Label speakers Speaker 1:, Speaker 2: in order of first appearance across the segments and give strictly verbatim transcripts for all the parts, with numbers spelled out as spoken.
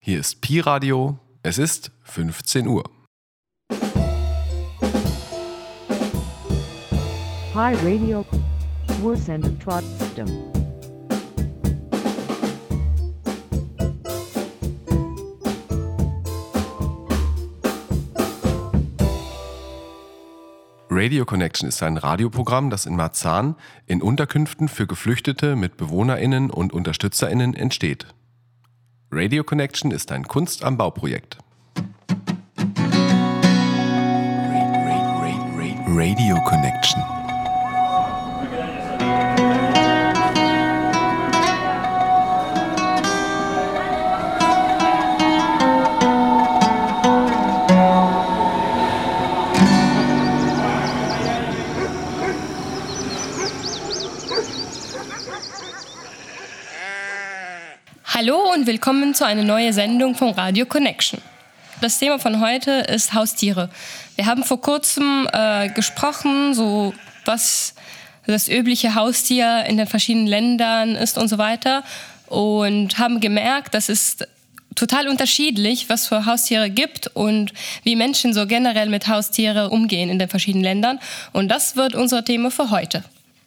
Speaker 1: Hier ist Pi Radio. Es ist fünfzehn Uhr.
Speaker 2: Pi Radio. Wir sind trotzdem.
Speaker 1: Radio Connection ist ein Radioprogramm, das in Marzahn in Unterkünften für Geflüchtete mit BewohnerInnen und UnterstützerInnen entsteht. Radio Connection ist ein Kunst am Bau-Projekt. Radio Connection.
Speaker 3: Hallo und willkommen zu einer neuen Sendung von Radio Connection. Das Thema von heute ist Haustiere. Wir haben vor kurzem äh, gesprochen, so was das übliche Haustier in den verschiedenen Ländern ist und so weiter, und haben gemerkt, dass es total unterschiedlich, was für Haustiere gibt und wie Menschen so generell mit Haustieren umgehen in den verschiedenen Ländern. Und das wird unser Thema für heute.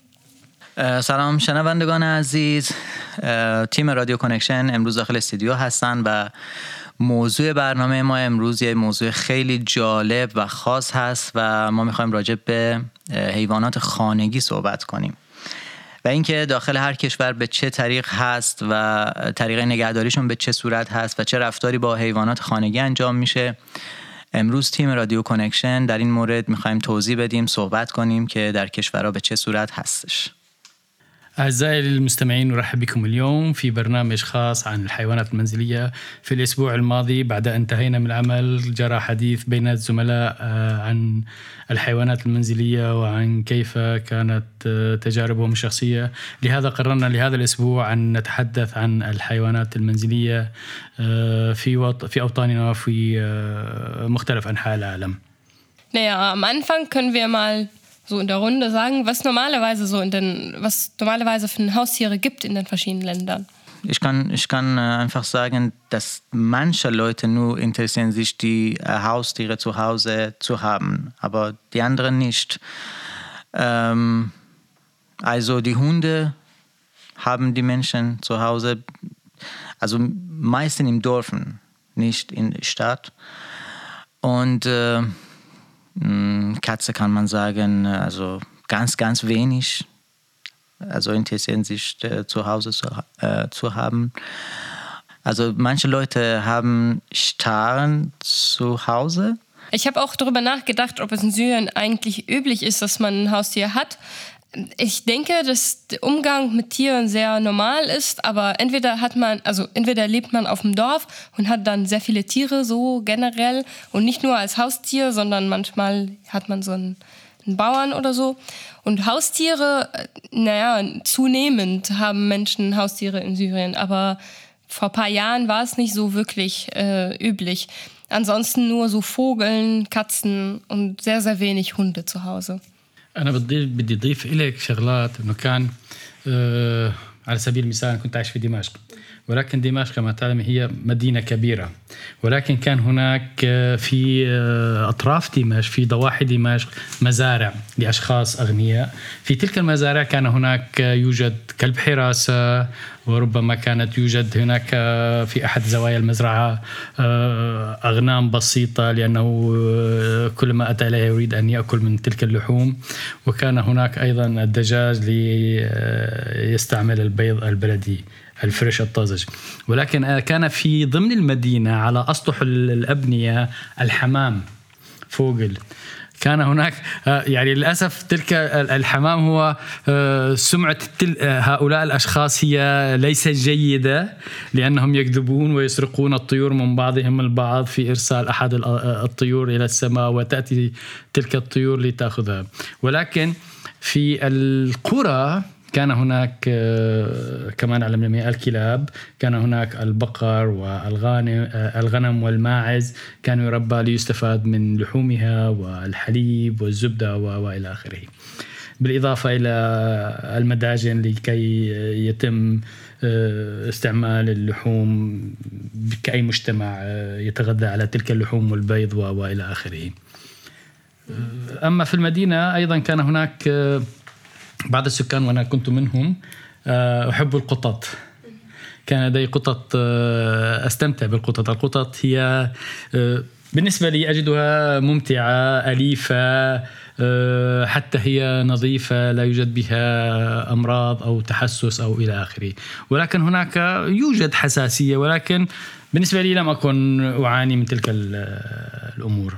Speaker 4: سلام شنوندگان عزیز، تیم رادیو کانکشن امروز داخل استودیو هستن و موضوع برنامه ما امروز یه موضوع خیلی جالب و خاص هست و ما میخوایم راجع به حیوانات خانگی صحبت کنیم و اینکه داخل هر کشور به چه طریق هست و طریق نگهداریشون به چه صورت هست و چه رفتاری با حیوانات خانگی انجام میشه. امروز تیم رادیو کانکشن در این مورد میخوایم توضیح بدیم، صحبت کنیم که در کشورها به چه صورت هستش.
Speaker 5: أعزائي المستمعين، نرحب بكم اليوم في برنامج خاص عن الحيوانات المنزلية. في الأسبوع الماضي بعد أن انتهينا من العمل جرى حديث بين الزملاء عن الحيوانات المنزلية وعن كيف كانت تجاربهم الشخصية. لهذا قررنا لهذا الأسبوع أن نتحدث عن الحيوانات المنزلية في وط- في أوطاننا وفي مختلف أنحاء العالم.
Speaker 3: Naja, am Anfang können wir mal so in der Runde sagen, was normalerweise so in den, was normalerweise für Haustiere gibt in den verschiedenen Ländern.
Speaker 4: Ich kann, ich kann einfach sagen, dass manche Leute nur interessieren sich, die Haustiere zu Hause zu haben, aber die anderen nicht. Ähm, also die Hunde haben die Menschen zu Hause, also meistens im Dorfen, nicht in der Stadt. Und äh, Katze kann man sagen, also ganz, ganz wenig. Also interessieren sich äh, zu Hause zu, äh, zu haben. Also manche Leute haben Staren zu Hause.
Speaker 3: Ich habe auch darüber nachgedacht, ob es in Syrien eigentlich üblich ist, dass man ein Haustier hat. Ich denke, dass der Umgang mit Tieren sehr normal ist, aber entweder hat man, also entweder lebt man auf dem Dorf und hat dann sehr viele Tiere so generell und nicht nur als Haustier, sondern manchmal hat man so einen, einen Bauern oder so. Und Haustiere, naja, zunehmend haben Menschen Haustiere in Syrien, aber vor ein paar Jahren war es nicht so wirklich äh, üblich. Ansonsten nur so Vogeln, Katzen und sehr, sehr wenig Hunde zu Hause.
Speaker 5: أنا بدي بدي أضيف إليك شغلات إنه كان آه على سبيل المثال كنت عايش في دمشق، ولكن دمشق كما تعلم هي مدينة كبيرة، ولكن كان هناك في أطراف دمشق في ضواحي دمشق مزارع لأشخاص أغنياء. في تلك المزارع كان هناك يوجد كلب حراسة، وربما كانت يوجد هناك في أحد زوايا المزرعة أغنام بسيطة، لأنه كل ما أتى إليه يريد أن يأكل من تلك اللحوم. وكان هناك أيضا الدجاج ليستعمل البيض البلدي الفريش الطازج. ولكن كان في ضمن المدينة على أسطح الأبنية الحمام فوقل. كان هناك يعني للأسف تلك الحمام هو سمعة هؤلاء الأشخاص هي ليست جيدة، لأنهم يكذبون ويسرقون الطيور من بعضهم البعض في إرسال أحد الطيور إلى السماء وتأتي تلك الطيور لتأخذها. ولكن في القرى كان هناك كما نعلم جميعا الكلاب، كان هناك البقر والغنم والماعز، كانوا يربى ليستفاد من لحومها والحليب والزبدة وإلى آخره. بالإضافة إلى المداجن لكي يتم استعمال اللحوم كأي مجتمع يتغذى على تلك اللحوم والبيض وإلى آخره. أما في المدينة أيضا كان هناك بعض السكان وأنا كنت منهم أحب القطط. كان لدي قطط أستمتع بالقطط. القطط هي بالنسبة لي أجدها ممتعة أليفة حتى هي نظيفة لا يوجد بها أمراض أو تحسس أو إلى آخره. ولكن هناك يوجد حساسية ولكن بالنسبة لي لم أكن أعاني من تلك الأمور.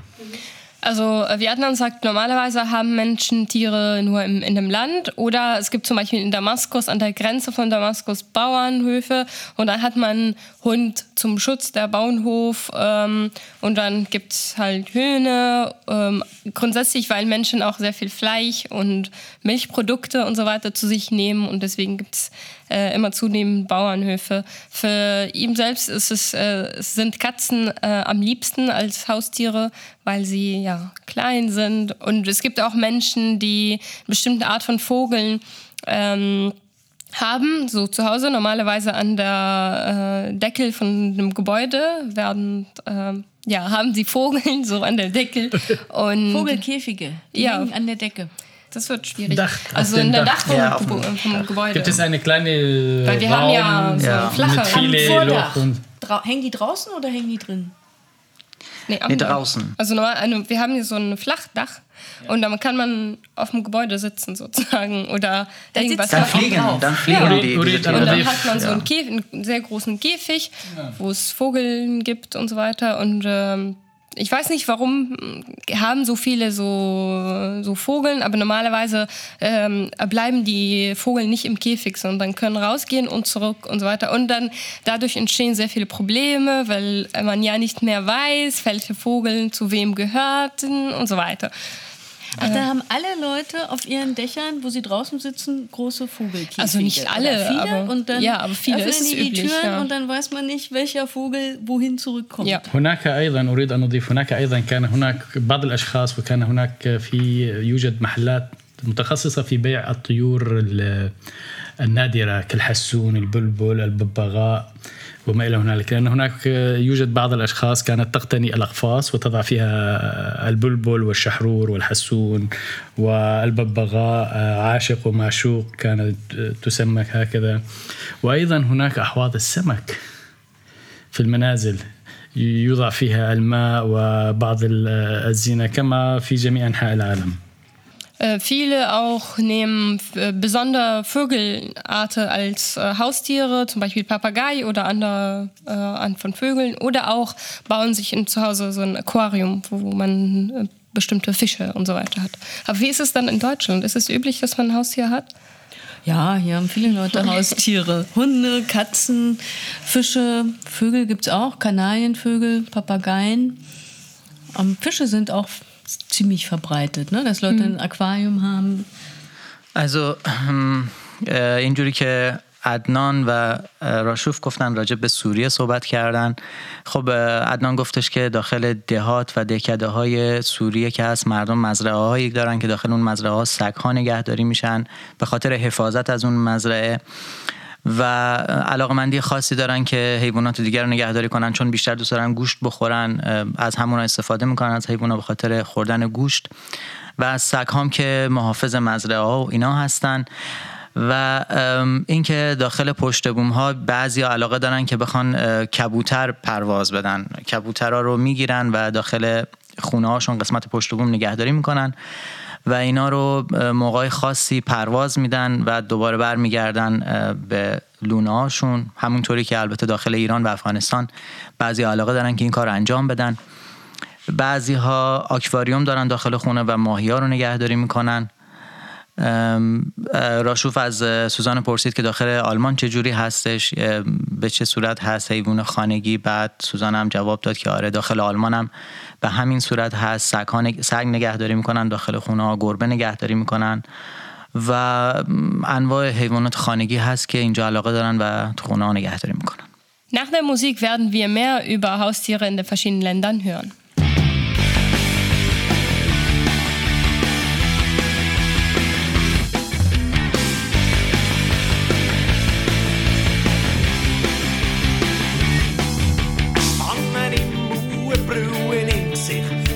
Speaker 3: Also wie Adnan sagt, normalerweise haben Menschen Tiere nur im, in einem Land oder es gibt zum Beispiel in Damaskus, an der Grenze von Damaskus Bauernhöfe und dann hat man Hund zum Schutz der Bauernhof ähm, und dann gibt es halt Hühner, ähm, grundsätzlich, weil Menschen auch sehr viel Fleisch und Milchprodukte und so weiter zu sich nehmen und deswegen gibt es äh, immer zunehmend Bauernhöfe. Für ihn selbst ist es, äh, es sind Katzen äh, am liebsten als Haustiere, weil sie ja klein sind und es gibt auch Menschen, die eine bestimmte Art von Vogeln ähm, haben, so zu Hause, normalerweise an der äh, Deckel von einem Gebäude werden, äh, ja, haben sie Vogeln so an der Deckel. Und
Speaker 6: Vogelkäfige, die
Speaker 3: ja,
Speaker 6: hängen an der Decke.
Speaker 3: Das wird schwierig.
Speaker 5: Dach,
Speaker 3: also in der Dach vom,
Speaker 4: ja,
Speaker 3: vom, vom Gebäude.
Speaker 5: Gibt es eine kleine
Speaker 3: Weil wir
Speaker 5: Raum,
Speaker 3: haben ja so
Speaker 4: ja,
Speaker 3: flache...
Speaker 5: mit viele
Speaker 6: Vordach.
Speaker 5: Loch und
Speaker 6: Dra- hängen die draußen oder hängen die drin?
Speaker 3: Nee,
Speaker 4: Nee, draußen.
Speaker 3: Also normal, also wir haben hier so ein Flachdach und dann kann man auf dem Gebäude sitzen sozusagen oder
Speaker 6: Da
Speaker 3: irgendwas
Speaker 6: sitzt man
Speaker 4: Dann
Speaker 6: auch
Speaker 4: fliegen,
Speaker 6: drauf.
Speaker 4: dann fliegen
Speaker 3: Ja.
Speaker 4: die, diese
Speaker 5: Und
Speaker 3: Und
Speaker 4: Tiere.
Speaker 3: dann hat man so
Speaker 4: Ja.
Speaker 3: einen, Käf- einen sehr großen Käfig, wo es Vogeln gibt und so weiter. Und ähm, ich weiß nicht, warum haben so viele so, so Vogeln, aber normalerweise ähm, bleiben die Vögel nicht im Käfig, sondern können rausgehen und zurück und so weiter. Und dann dadurch entstehen sehr viele Probleme, weil man ja nicht mehr weiß, welche Vögel zu wem gehörten und so weiter.
Speaker 6: Ach, da haben alle Leute auf ihren Dächern, wo sie draußen sitzen, große Vogelkäfige.
Speaker 3: Also nicht alle,
Speaker 6: Oder viele,
Speaker 3: aber-
Speaker 6: und dann
Speaker 3: ja, aber viele
Speaker 6: öffnen
Speaker 3: ist es
Speaker 6: die die
Speaker 3: üblich,
Speaker 6: Türen
Speaker 3: ja.
Speaker 6: und dann weiß man nicht, welcher Vogel wohin zurückkommt.
Speaker 3: Ja.
Speaker 5: هناك أيضا أريد أن أضيف هناك أيضا كان هناك بعض الأشخاص وكان هناك في يوجد محلات متخصصة في بيع الطيور ال- النادرة كالحسون البلبل الببغاء وما إلى هنالك لأن هناك يوجد بعض الأشخاص كانت تقتني الأقفاص وتضع فيها البلبل والشحرور والحسون والببغاء عاشق ومعشوق كانت تسمى هكذا. وأيضا هناك أحواض السمك في المنازل يوضع فيها الماء وبعض الزينة كما في جميع أنحاء العالم.
Speaker 3: Äh, viele auch nehmen äh, besondere Vögelarten als äh, Haustiere, zum Beispiel Papagei oder andere äh, Arten von Vögeln. Oder auch bauen sich in, zu Hause so ein Aquarium, wo man äh, bestimmte Fische und so weiter hat. Aber wie ist es dann in Deutschland? Ist es üblich, dass man ein Haustier hat?
Speaker 6: Ja, hier haben viele Leute Haustiere. Hunde, Katzen, Fische, Vögel gibt es auch, Kanarienvögel, Papageien. Um, Fische sind auch ziemlich verbreitet, ne? Dass Leute ein Aquarium haben.
Speaker 4: Also اینجوری که عدنان و راشوف گفتن راجع به سوریه صحبت کردن. خب عدنان گفتش که داخل دهات و دهکده های سوریه که هست مردم مزرعه هایی دارن که داخل اون مزرعه ها سگ ها نگهداری میشن به خاطر حفاظت از اون مزرعه و علاقمندی خاصی دارن که حیوانات دیگر رو نگهداری کنن چون بیشتر دوست دارن گوشت بخورن از همون استفاده میکنن از حیوانات به خاطر خوردن گوشت و از سگ هم که محافظ مزرعه ها و اینا هستن و اینکه داخل پشت بوم ها بعضیا علاقه دارن که بخوان کبوتر پرواز بدن کبوترها رو میگیرن و داخل خونه هاشون قسمت پشت بوم نگهداری میکنن و اینا رو موقع خاصی پرواز میدن و دوباره برمیگردن به لونه هاشون همونطوری که البته داخل ایران و افغانستان بعضی علاقه دارن که این کار انجام بدن بعضی ها آکواریوم دارن داخل خونه و ماهی ها رو نگهداری میکنن راشوف از سوزان پرسید که داخل آلمان چه جوری هستش به چه صورت هست حیوان خانگی بعد سوزان هم جواب داد که آره داخل آلمان هم به همین صورت هست سگ ها نگ... سگ نگهداری میکنن داخل خونه ها گربه نگهداری میکنن و انواع حیوانات خانگی هست که اینجا علاقه دارن و تو خونه ها نگهداری میکنن.
Speaker 3: Nach der Musik werden wir mehr über Haustiere in den verschiedenen Ländern hören.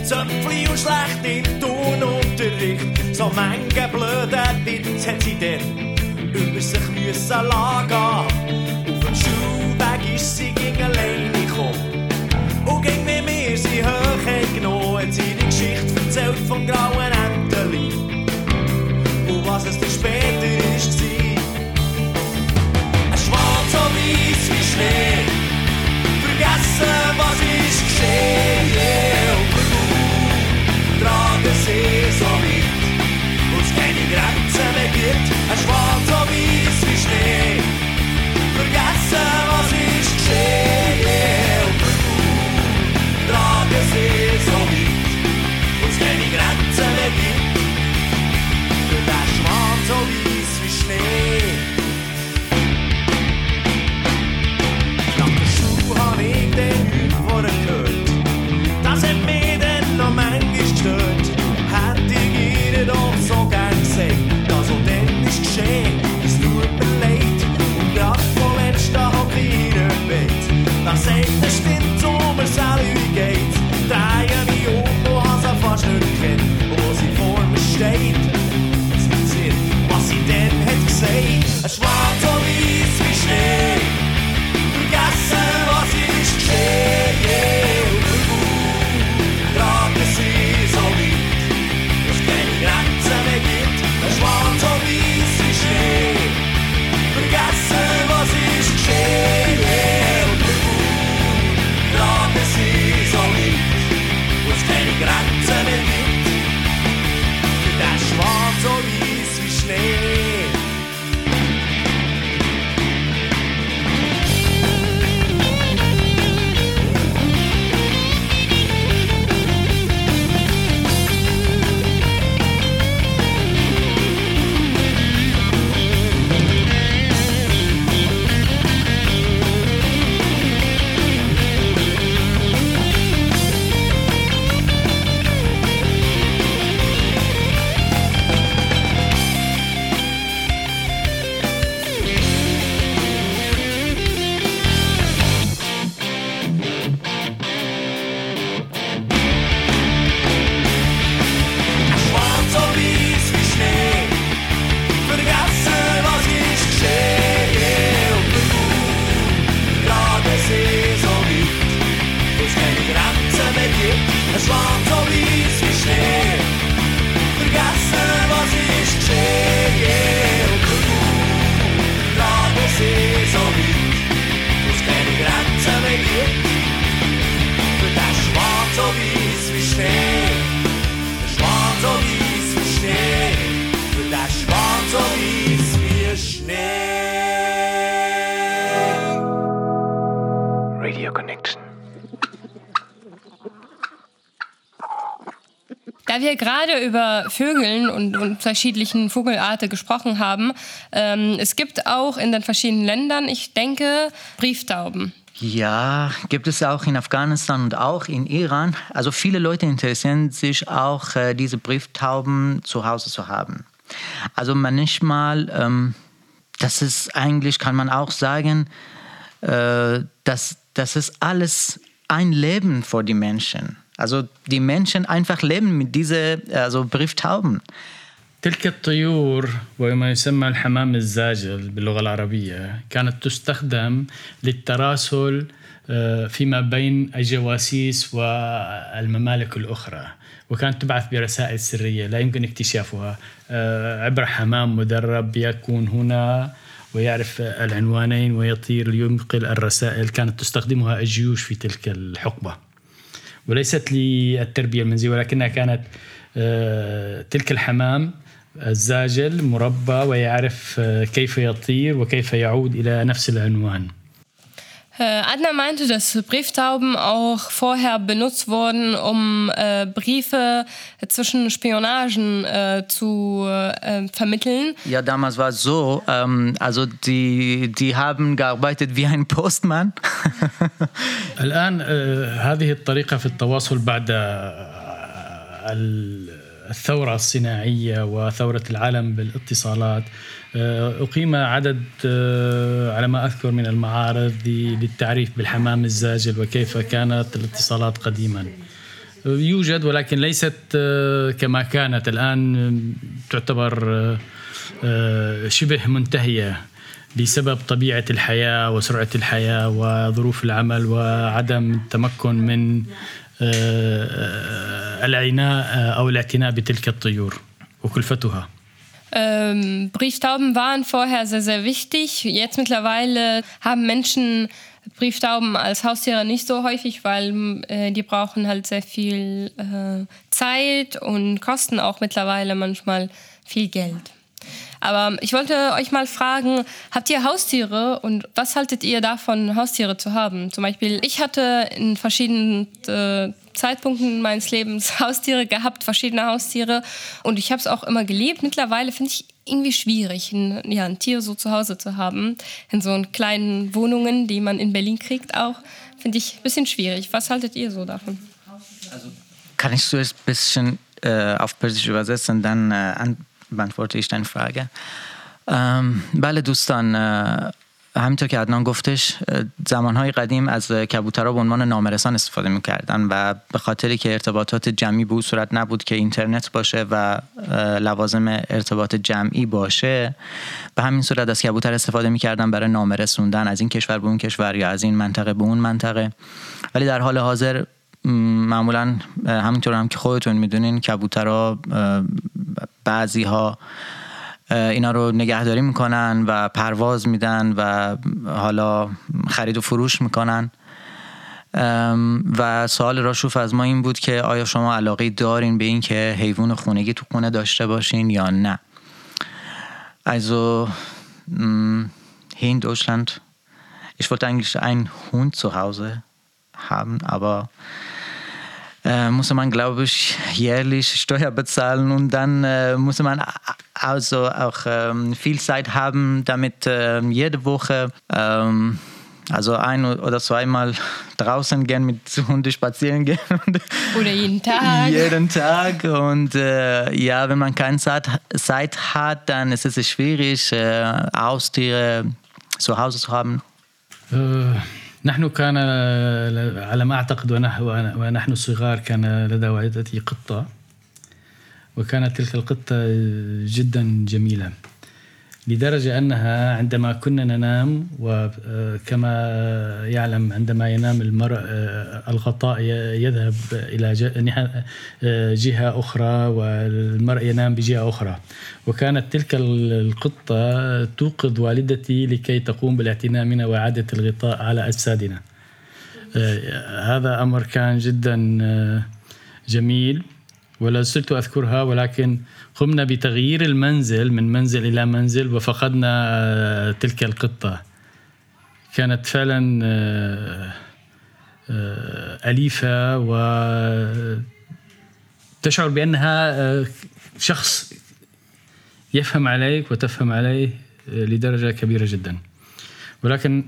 Speaker 7: Zöpfli und schlecht im Turnunterricht. So manche blöde Witz hat sie dann über sich müssen lagen. Auf dem Schulweg ist sie gegen alleine gekommen. Und ging mit mir sie hoch genommen. Hat sie die Geschichte erzählt vom grauen Enteli. Und was es dann später ist, war ein Schwan so weiss wie Schnee. Vergessen, was ist geschehen. Und warum tragen sie so weit, wo es keine Grenzen mehr gibt. Ein Schwan so weiss wie Schnee. Vergessen, was ist geschehen. Und warum tragen sie so weit, wo es keine Grenzen mehr gibt. Für den Schwan so weiss wie Schnee. Hab ich den Hüt vorher gehört. Das hat mich dann noch manchmal gestört. Hätte ich ihr doch so gern gesagt, das und dann ist geschehen. Es tut mir leid. Und grad vorletzt da hock ich in ihr Bett. Da sagt es stimmt, so mir selber geht. Drehe mich um und hab sie fast nicht kennt. Und wo sie vor mir steht, es gibt Sinn, was sie denn hat gesagt. Ein Schwarz so weiss wie Schnee. Vergessen, was ist geschehen. Und warum tragen sie so weit, dass es keine Grenzen mehr gibt. Ein Schwan so weiss wie Schnee. Vergessen, was ist geschehen. Und warum tragen sie so weit, dass es keine Grenzen mehr gibt. Für den Schwan so weiss wie Schnee.
Speaker 8: Radio Connection.
Speaker 3: Da wir gerade über Vögeln und, und unterschiedlichen Vogelarten gesprochen haben, ähm, es gibt auch in den verschiedenen Ländern, ich denke, Brieftauben.
Speaker 4: Ja, gibt es auch in Afghanistan und auch in Iran. Also viele Leute interessieren sich auch, äh, diese Brieftauben zu Hause zu haben. Also manchmal, ähm, das ist eigentlich, kann man auch sagen, äh, dass das ist alles ein Leben für die Menschen. Also die Menschen einfach leben mit diesen also Brieftauben.
Speaker 5: تلك الطيور وما يسمى الحمام الزاجل باللغة العربية كانت تستخدم للتراسل فيما بين الجواسيس والممالك الأخرى وكانت تبعث برسائل سرية لا يمكن اكتشافها عبر حمام مدرب يكون هنا ويعرف العنوانين ويطير لينقل الرسائل. كانت تستخدمها الجيوش في تلك الحقبة وليست للتربية المنزلية ولكنها كانت تلك الحمام الزاجل مربى ويعرف كيف يطير وكيف يعود إلى نفس العنوان.
Speaker 3: Adnan meinte, dass Brieftauben auch vorher benutzt wurden, um äh, Briefe zwischen Spionagen äh, zu äh, vermitteln.
Speaker 4: Ja, damals war es so, ähm, also die, die haben gearbeitet wie ein Postmann.
Speaker 5: الآن هذه الطريقة في التواصل بعد الثورة الصناعية وثورة العالم بالاتصالات أقيم عدد على ما أذكر من المعارض للتعريف بالحمام الزاجل وكيف كانت الاتصالات قديما يوجد ولكن ليست كما كانت الآن، تعتبر شبه منتهية بسبب طبيعة الحياة وسرعة الحياة وظروف العمل وعدم التمكن من العناء أو الاعتناء بتلك الطيور وكلفتها.
Speaker 3: Ähm, Brieftauben waren vorher sehr, sehr wichtig. Jetzt mittlerweile haben Menschen Brieftauben als Haustiere nicht so häufig, weil äh, die brauchen halt sehr viel äh, Zeit und kosten auch mittlerweile manchmal viel Geld. Aber ich wollte euch mal fragen, habt ihr Haustiere und was haltet ihr davon, Haustiere zu haben? Zum Beispiel, ich hatte in verschiedenen äh, Zeitpunkten meines Lebens Haustiere gehabt, verschiedene Haustiere, und ich habe es auch immer geliebt. Mittlerweile finde ich irgendwie schwierig, ein, ja, ein Tier so zu Hause zu haben. In so kleinen Wohnungen, die man in Berlin kriegt auch, finde ich ein bisschen schwierig. Was haltet ihr so davon?
Speaker 4: Also, kann ich zuerst ein bisschen äh, auf Persisch übersetzen, dann äh, an beantworte ich deine Frage. بله دوستان، همینطور که عدنان گفتش زمانهای قدیم از کبوترها به عنوان نامرسان استفاده میکردن و به خاطری که ارتباطات جمعی به اون صورت نبود که اینترنت باشه و لوازم ارتباط جمعی باشه، به همین صورت از کبوتر استفاده میکردن برای نامرسوندن از این کشور به اون کشور یا از این منطقه به اون منطقه. ولی در حال حاضر معمولا همینطور هم که خودتون میدونین کبوترها بعضی ها اینا رو نگهداری میکنن و پرواز میدن و حالا خرید و فروش میکنن. و سوال راشوف از ما این بود که آیا شما علاقه دارین به این که حیوان خونگی تو خونه داشته باشین یا نه؟ Also hier in Deutschland, ich wollte eigentlich einen Hund zu Hause haben, aber äh, muss man, glaube ich, jährlich Steuer bezahlen und dann äh, muss man also auch ähm, viel Zeit haben, damit äh, jede Woche ähm, also ein oder zweimal draußen gehen mit Hunden spazieren gehen.
Speaker 3: Oder jeden Tag.
Speaker 4: Jeden Tag. Und äh, ja, wenn man keine Zeit, Zeit hat, dann ist es schwierig, äh, Haustiere zu Hause zu haben.
Speaker 5: Äh. نحن كان على ما أعتقد ونحن صغار كان لدى والدتي قطة، وكانت تلك القطة جدا جميلة لدرجة أنها عندما كنا ننام، وكما يعلم عندما ينام المرء الغطاء يذهب إلى جهة أخرى والمرء ينام بجهة أخرى، وكانت تلك القطة توقظ والدتي لكي تقوم بالاعتناء منا وإعادة الغطاء على أجسادنا. هذا أمر كان جدا جميل ولا زلت أذكرها، ولكن قمنا بتغيير المنزل من منزل إلى منزل وفقدنا تلك القطة. كانت فعلا أليفة وتشعر بأنها شخص يفهم عليك وتفهم عليه لدرجة كبيرة جدا. ولكن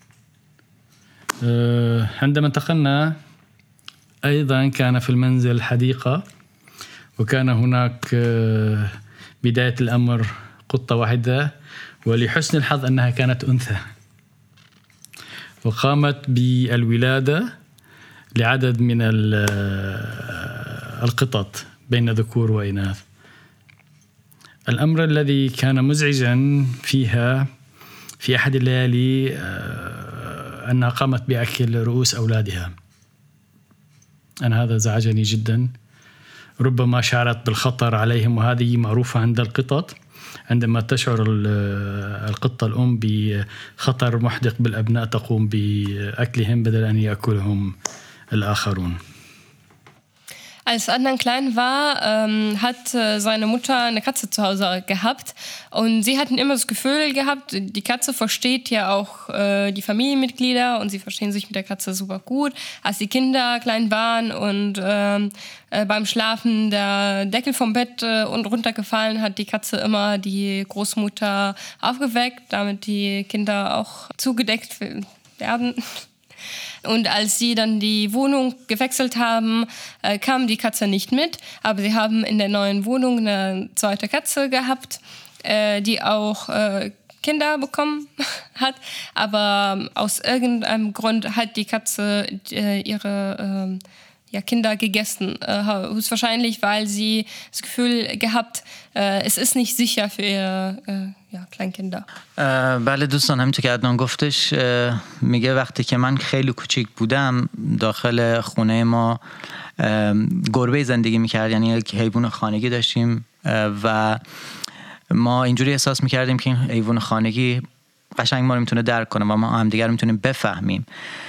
Speaker 5: عندما انتقلنا أيضا كان في المنزل حديقة، وكان هناك بداية الأمر قطة واحدة، ولحسن الحظ أنها كانت أنثى، وقامت بالولادة لعدد من القطط بين ذكور وإناث. الأمر الذي كان مزعجا فيها في أحد الليالي أنها قامت بأكل رؤوس أولادها. أنا هذا زعجني جدا، ربما شعرت بالخطر عليهم، وهذه معروفة عند القطط، عندما تشعر القطة الأم بخطر محدق بالأبناء تقوم بأكلهم بدل أن يأكلهم الآخرون.
Speaker 3: Als Adnan klein war, ähm, hat äh, seine Mutter eine Katze zu Hause gehabt und sie hatten immer das Gefühl gehabt, die Katze versteht ja auch äh, die Familienmitglieder und sie verstehen sich mit der Katze super gut. Als die Kinder klein waren und ähm, äh, beim Schlafen der Deckel vom Bett äh, und runtergefallen, hat die Katze immer die Großmutter aufgeweckt, damit die Kinder auch zugedeckt werden. Und als sie dann die Wohnung gewechselt haben, äh, kam die Katze nicht mit. Aber sie haben in der neuen Wohnung eine zweite Katze gehabt, äh, die auch äh, Kinder bekommen hat. Aber aus irgendeinem Grund hat die Katze äh, ihre äh, ja, Kinder gegessen. Äh, höchstwahrscheinlich, weil sie das Gefühl gehabt, äh, es ist nicht sicher für ihre äh, ja, Kleinkinder.
Speaker 4: بله دوستان، همینطور که عدنان گفتش، میگه وقتی که من خیلی کوچیک بودم داخل خونه ما گربه زندگی میکرد، یعنی یک حیوان خانگی داشتیم و ما اینجوری احساس میکردیم که این حیوان خانگی قشنگ ما رو میتونه درک کنه و ما هم دیگر رو میتونیم بفهمیم.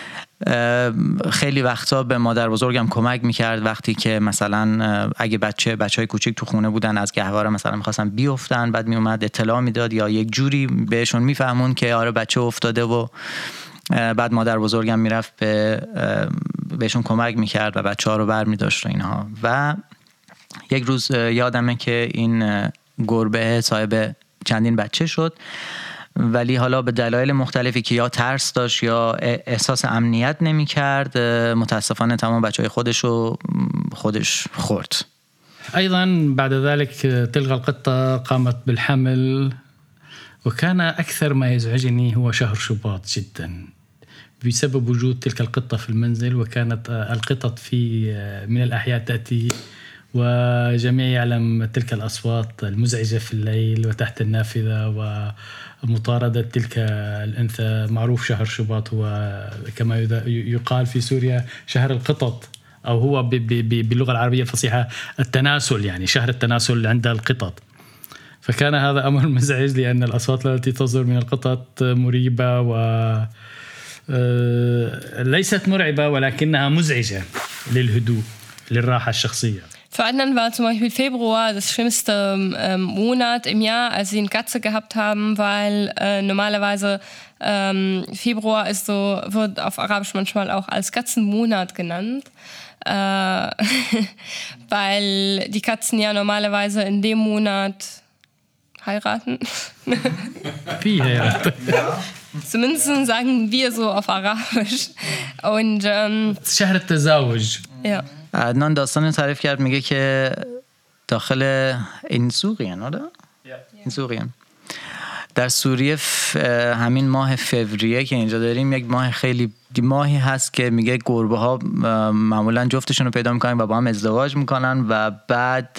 Speaker 4: خیلی وقتا به مادر بزرگم کمک میکرد وقتی که مثلا اگه بچه بچهای کوچیک تو خونه بودن از گهواره مثلا میخواستن بیافتن، بعد میومد اطلاع میداد یا یک جوری بهشون میفهمون که آره بچه افتاده و بعد مادر بزرگم میرفت به بهشون کمک میکرد و بچه ها رو بر میداشت و اینها. و یک روز یادمه که این گربه صاحب چندین بچه شد، ولی حالا به دلایل مختلفی که یا ترس داشت یا احساس امنیت نمی کرد متاسفانه تمام بچهای خودش رو خودش خورد.
Speaker 5: أيضا بعد ذلك تلك القطة قامت بالحمل، وكان أكثر ما يزعجني هو شهر شباط جدا بسبب وجود تلك القطة في المنزل. وكانت القطط في من الأحياء تأتي وجميع يعلم تلك الأصوات المزعجة في الليل وتحت النافذة ومطاردة تلك الأنثى. معروف شهر شباط هو كما يقال في سوريا شهر القطط، أو هو باللغة العربية الفصيحة التناسل، يعني شهر التناسل عند القطط. فكان هذا أمر مزعج لأن الأصوات التي تصدر من القطط مريبة و ليست مرعبة ولكنها مزعجة للهدوء للراحة الشخصية.
Speaker 3: Für anderen war zum Beispiel Februar das schlimmste ähm, Monat im Jahr, als sie eine Katze gehabt haben, weil äh, normalerweise ähm, Februar ist so, wird auf Arabisch manchmal auch als Katzenmonat genannt, äh, weil die Katzen ja normalerweise in dem Monat heiraten.
Speaker 5: Wie heiraten?
Speaker 3: Zumindest sagen wir so auf Arabisch. Und ähm,
Speaker 5: شهر التزاوج.
Speaker 3: Ja.
Speaker 4: عدنان داستان تعریف کرد، میگه که داخل این سوریان آره؟ این سوریان در سوریه همین ماه فوریه که اینجا داریم یک ماه خیلی ماهی هست که میگه گربه ها معمولا جفتشون رو پیدا میکنن و با هم ازدواج میکنن و بعد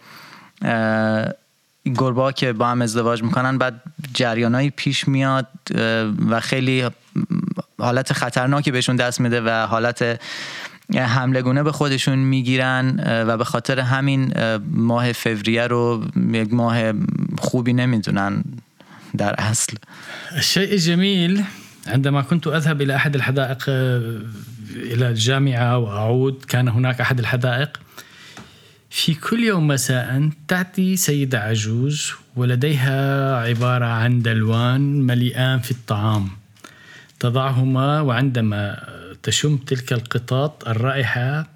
Speaker 4: گربه ها که با هم ازدواج میکنن بعد جریانایی پیش میاد و خیلی حالت خطرناکی بهشون دست میده و حالت حمله گونه به خودشون میگیرن و به خاطر همین ماه فوریه رو یک ماه خوبی نمیدونن در اصل.
Speaker 5: الشيء الجميل عندما كنت أذهب إلى أحد الحدائق إلى الجامعة وأعود، كان هناك أحد الحدائق في كل يوم مساء تأتي سيدة عجوز ولديها عبارة عن دلوان مليئان في الطعام تضعهما، وعندما تشم تلك القطط الرائحة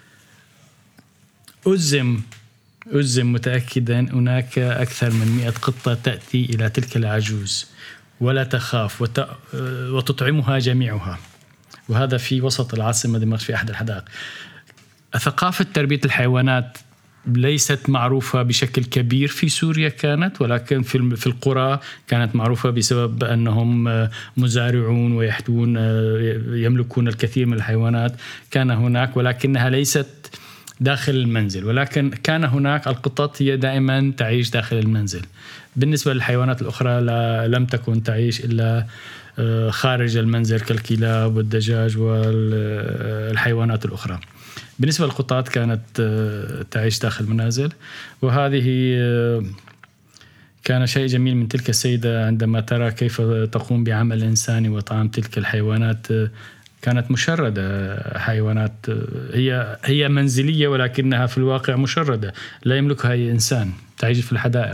Speaker 5: أزم أزم متأكدا هناك أكثر من مئة قطة تأتي إلى تلك العجوز ولا تخاف وت... وتطعمها جميعها، وهذا في وسط العاصمة دمشق في أحد الحدائق. ثقافة تربية الحيوانات ليست معروفة بشكل كبير في سوريا كانت، ولكن في في القرى كانت معروفة بسبب أنهم مزارعون ويحتوون يملكون الكثير من الحيوانات. كان هناك ولكنها ليست داخل المنزل، ولكن كان هناك القطط هي دائما تعيش داخل المنزل. بالنسبة للحيوانات الأخرى لم تكن تعيش إلا خارج المنزل كالكلاب والدجاج والحيوانات الأخرى. بالنسبة للقطط كانت تعيش داخل المنازل، وهذه كان شيء جميل من تلك السيدة عندما ترى كيف تقوم بعمل إنساني وطعام تلك الحيوانات. كانت مشردة، حيوانات هي هي منزلية ولكنها في الواقع مشردة، لا يملكها أي إنسان، تعيش في الحدائق.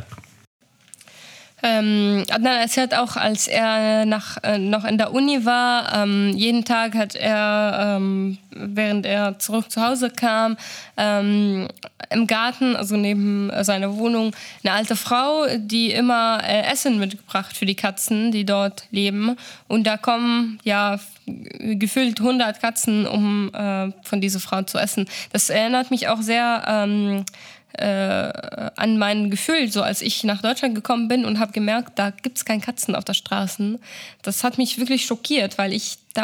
Speaker 3: Ähm, Adnan erzählt auch, als er nach, äh, noch in der Uni war, ähm, jeden Tag hat er, ähm, während er zurück zu Hause kam, ähm, im Garten, also neben seiner Wohnung, eine alte Frau, die immer äh, Essen mitgebracht für die Katzen, die dort leben. Und da kommen ja gefühlt hundert Katzen, um äh, von dieser Frau zu essen. Das erinnert mich auch sehr ähm, Äh, an mein Gefühl, so als ich nach Deutschland gekommen bin und habe gemerkt, da gibt es keine Katzen auf der Straße. Das hat mich wirklich schockiert, weil ich damit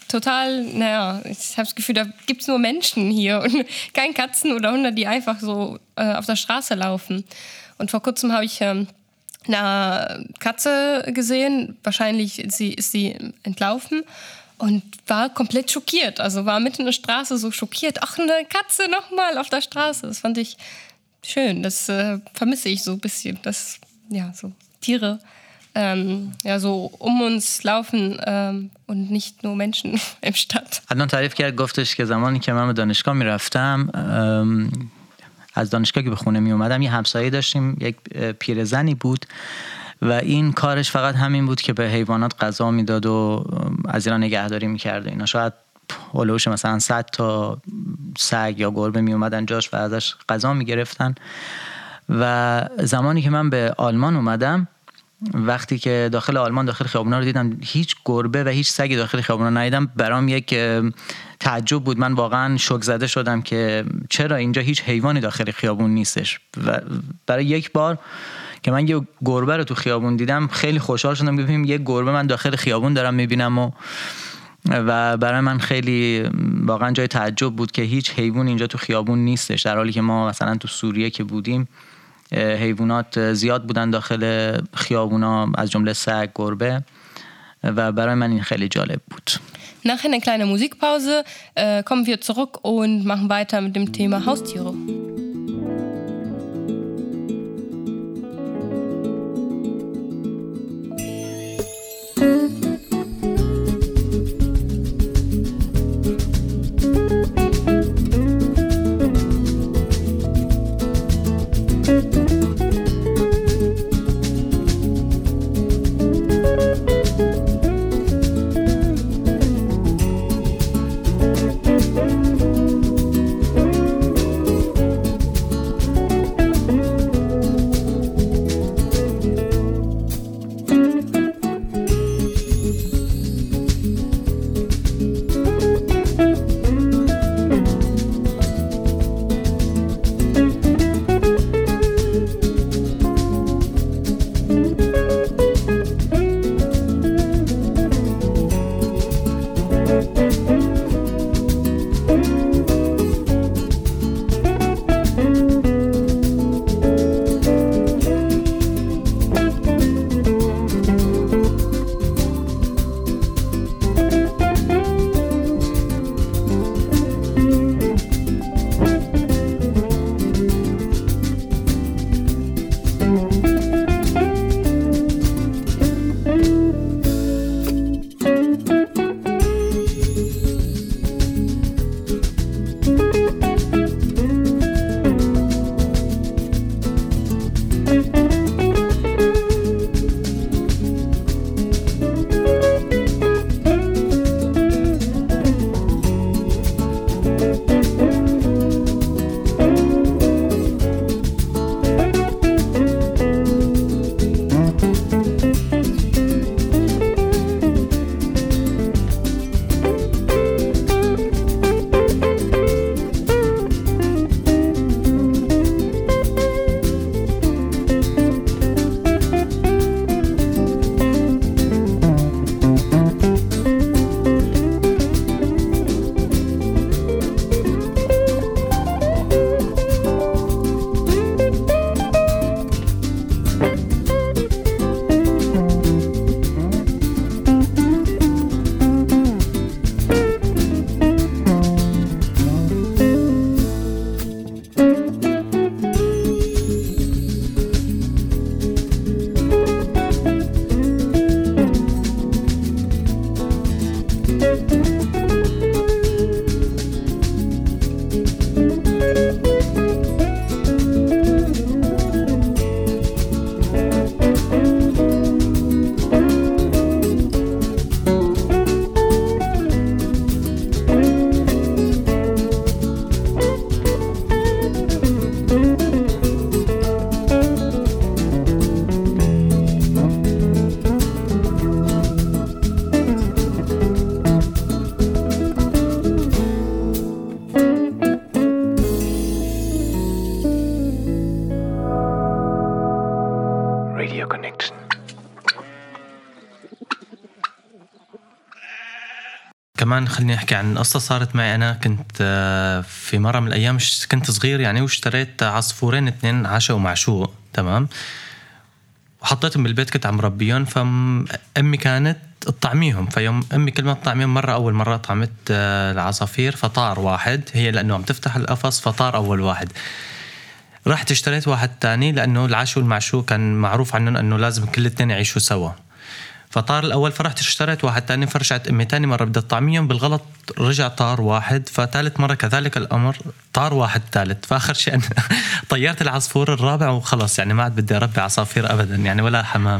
Speaker 3: total, naja, ich habe das Gefühl, da gibt es nur Menschen hier und keine Katzen oder Hunde, die einfach so äh, auf der Straße laufen. Und vor kurzem habe ich ähm, eine Katze gesehen, wahrscheinlich ist sie, ist sie entlaufen und war komplett schockiert. Also war mitten in der Straße so schockiert. Ach, eine Katze nochmal auf der Straße. Das fand ich schön. Das äh, vermisse ich so ein bisschen. Das, ja, so Tiere ähm, ja, so um uns laufen ähm, und nicht nur Menschen im Stadt.
Speaker 4: عدنان تعریف کرد، گفتش که زمانی که من به دانشگاه میرفتم، از دانشگاه که به خونه می اومدم یه همسایه داشتیم، یک پیرزنی بود و این کارش فقط همین بود که به حیوانات غذا میداد و از اینا نگهداری میکرد. اینا شاید هولوش مثلا صد تا سگ یا گربه می اومدن جاش و ازش غذا میگرفتن. و زمانی که من به آلمان اومدم، وقتی که داخل آلمان داخل خیابونا رو دیدم، هیچ گربه و هیچ سگی داخل خیابونا ندیدم. برام یک تعجب بود. من واقعا شوک زده شدم که چرا اینجا هیچ حیوانی داخل خیابون نیستش. و برای یک بار که من یه گربه رو تو خیابون دیدم خیلی خوشحال شدم که ببینم یه گربه من داخل خیابون دارم میبینم و و برای من خیلی واقعا جای تعجب بود که هیچ حیوان اینجا تو خیابون نیستش، در حالی که ما مثلا تو سوریه که budیم حیوانات زیاد بودن داخل خیابونا، از جمله سگ، گربه، و برای من این خیلی جالب بود.
Speaker 3: Nach einer kleinen Musikpause äh, kommen wir zurück und machen weiter mit dem Thema Haustiere.
Speaker 9: كمان خليني أحكي عن قصة صارت معي. أنا كنت في مرة من الأيام كنت صغير يعني واشتريت عصفورين اثنين عشا ومعشوق تمام وحطيتهم بالبيت كنت عم ربيهم. فأمي كانت تطعميهم فيوم أمي كل ما تطعميهم مرة أول مرة طعمت العصافير فطار واحد هي لأنه عم تفتح القفص فطار أول واحد. رحت اشتريت واحد تاني لأنه العشو والمعشوق كان معروف عنهم أنه لازم كل الاثنين يعيشوا سوا فطار الأول. فرحت اشتريت واحد تاني فرجعت أمي تاني مرة بدأت طعميهم بالغلط رجع طار واحد. فثالث مرة كذلك الأمر طار واحد ثالث. فآخر شيء أنا طيرت العصفور الرابع وخلص يعني ما عاد بدي أربي عصافير أبدا يعني ولا حمام.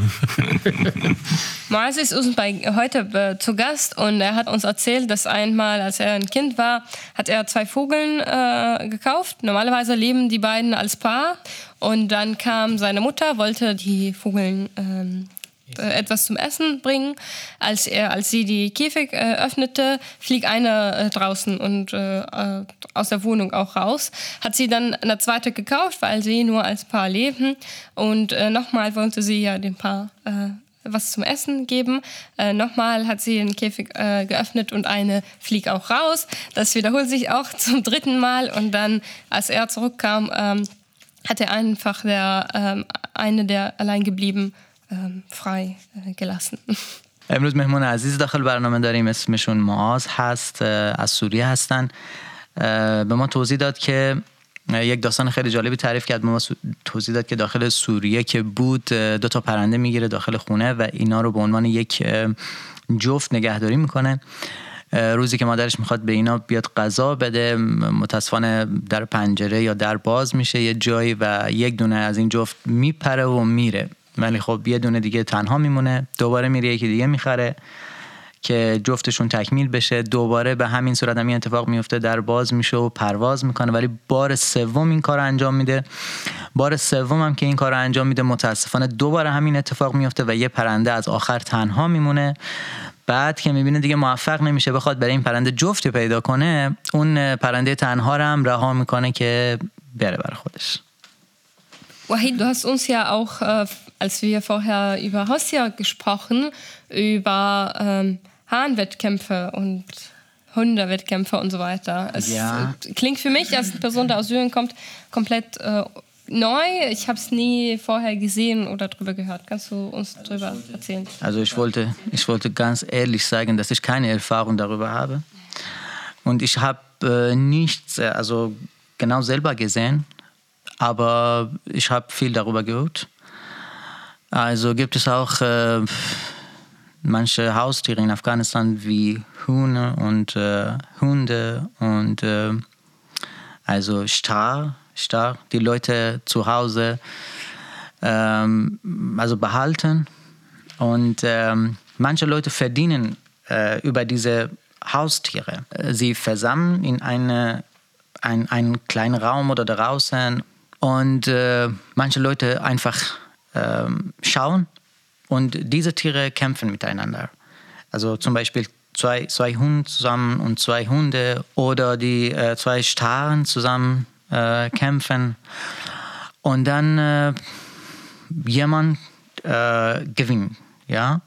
Speaker 3: Moaz ist uns bei, heute zu Gast und er hat uns erzählt, dass einmal, als er ein Kind war, hat er zwei Vögel äh, gekauft. Normalerweise leben die beiden als Paar und dann kam seine Mutter, wollte die Vögel ähm, etwas zum Essen bringen. Als er, als sie die Käfig äh, öffnete, fliegt einer äh, draußen und äh, aus der Wohnung auch raus. Hat sie dann eine zweite gekauft, weil sie nur als Paar leben. Und äh, nochmal wollte sie ja dem Paar äh, was zum Essen geben. Äh, nochmal hat sie den Käfig äh, geöffnet und eine fliegt auch raus. Das wiederholt sich auch zum dritten Mal. Und dann, als er zurückkam, ähm, hat er einfach der, ähm, eine der allein geblieben frei gelassen.
Speaker 4: امروز مهمون عزیز داخل برنامه داریم اسمشون معاذ هست از سوریه هستن. به ما توضیح داد که یک داستان خیلی جالبی تعریف کرد. به ما توضیح داد که داخل سوریه که بود دو تا پرنده میگیره داخل خونه و اینا رو به عنوان یک جفت نگهداری میکنه. روزی که مادرش میخواد به اینا بیاد غذا بده متاسفانه در پنجره یا در باز میشه یه جایی و یک دونه از این جفت میپره و میره. ولی خب یه دونه دیگه تنها میمونه. دوباره میره یکی دیگه میخره که جفتشون تکمیل بشه. دوباره به همین صورت همین اتفاق میفته در باز میشه و پرواز میکنه. ولی بار سوم این کار انجام میده. بار سوم هم که این کار انجام میده متاسفانه دوباره همین اتفاق میفته و یه پرنده از آخر تنها میمونه. بعد که میبینه دیگه موفق نمیشه بخواد برای این پرنده جفتی پیدا کنه اون پرنده تنها رو هم رها میکنه که بره برای خودش.
Speaker 3: Wahid, du hast uns ja auch, äh, als wir vorher über Haustiere gesprochen, über ähm, Hahnwettkämpfe und Hundewettkämpfe und so weiter. Es ja. klingt für mich als Person, der aus Syrien kommt, komplett äh, neu. Ich habe es nie vorher gesehen oder darüber gehört. Kannst du uns darüber erzählen?
Speaker 4: Also ich wollte, ich wollte ganz ehrlich sagen, dass ich keine Erfahrung darüber habe. Und ich habe äh, nichts, also genau selber gesehen. Aber ich habe viel darüber gehört. Also gibt es auch äh, manche Haustiere in Afghanistan wie Hühner und äh, Hunde und äh, also Star, Star, die Leute zu Hause ähm, also behalten. Und ähm, manche Leute verdienen äh, über diese Haustiere. Sie versammeln in eine, ein, einen kleinen Raum oder draußen. Und äh, manche Leute einfach äh, schauen und diese Tiere kämpfen miteinander. Also zum Beispiel zwei, zwei Hunde zusammen und zwei Hunde oder die äh, zwei Staren zusammen äh, kämpfen. Und dann äh, jemand äh, gewinnt. Ja?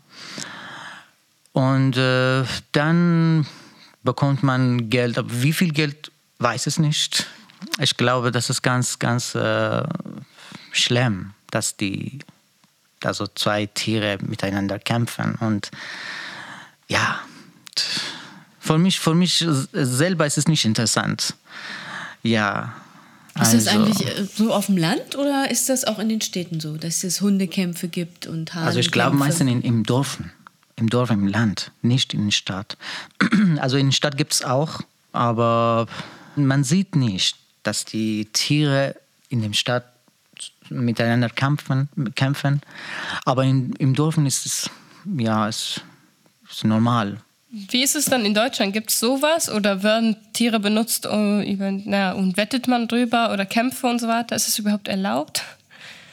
Speaker 4: Und äh, dann bekommt man Geld. Aber wie viel Geld, weiß es nicht. Ich glaube, das ist ganz, ganz äh, schlimm, dass die, also zwei Tiere miteinander kämpfen. Und ja, für mich, für mich selber ist es nicht interessant. Ja.
Speaker 6: Ist das also eigentlich so auf dem Land oder ist das auch in den Städten so, dass es Hundekämpfe gibt und Hahnkämpfe?
Speaker 4: Also ich glaube meistens in, im Dorf, im Dorf, im Land, nicht in der Stadt. Also in der Stadt gibt es auch, aber man sieht nicht, dass die Tiere in der Stadt miteinander kämpfen, kämpfen. Aber in, im Dorf ist es, ja, es ist normal.
Speaker 3: Wie ist es dann in Deutschland? Gibt es sowas oder werden Tiere benutzt und, na, und wettet man drüber oder Kämpfe und so weiter? Ist es überhaupt erlaubt?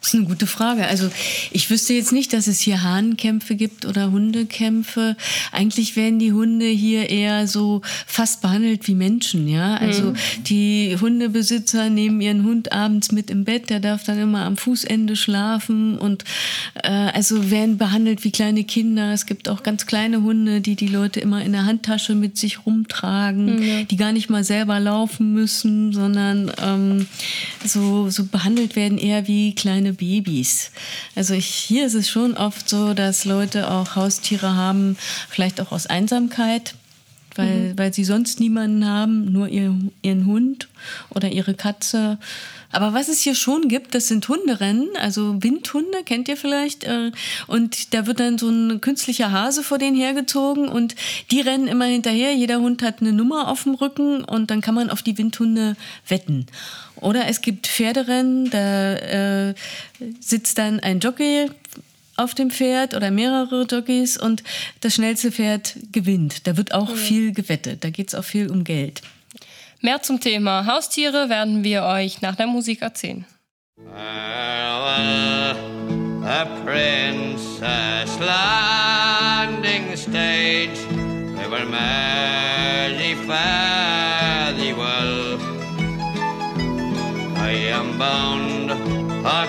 Speaker 6: Das ist eine gute Frage. Also ich wüsste jetzt nicht, dass es hier Hahnenkämpfe gibt oder Hundekämpfe. Eigentlich werden die Hunde hier eher so fast behandelt wie Menschen, ja. Also mhm. die Hundebesitzer nehmen ihren Hund abends mit im Bett, der darf dann immer am Fußende schlafen und äh, also werden behandelt wie kleine Kinder. Es gibt auch ganz kleine Hunde, die die Leute immer in der Handtasche mit sich rumtragen, mhm. die gar nicht mal selber laufen müssen, sondern ähm, so, so behandelt werden eher wie kleine Babys. Also ich, hier ist es schon oft so, dass Leute auch Haustiere haben, vielleicht auch aus Einsamkeit, weil, mhm. weil sie sonst niemanden haben, nur ihr, ihren Hund oder ihre Katze. Aber was es hier schon gibt, das sind Hunderennen, also Windhunde, kennt ihr vielleicht. Und da wird dann so ein künstlicher Hase vor denen hergezogen und die rennen immer hinterher. Jeder Hund hat eine Nummer auf dem Rücken und dann kann man auf die Windhunde wetten. Oder es gibt Pferderennen, da äh, sitzt dann ein Jockey auf dem Pferd oder mehrere Jockeys und das schnellste Pferd gewinnt. Da wird auch mhm. viel gewettet, da geht es auch viel um Geld.
Speaker 3: Mehr zum Thema Haustiere werden wir euch nach der Musik erzählen.
Speaker 10: Farewell, the Princess Landing Stage. They were merry, fare thee well. I am bound for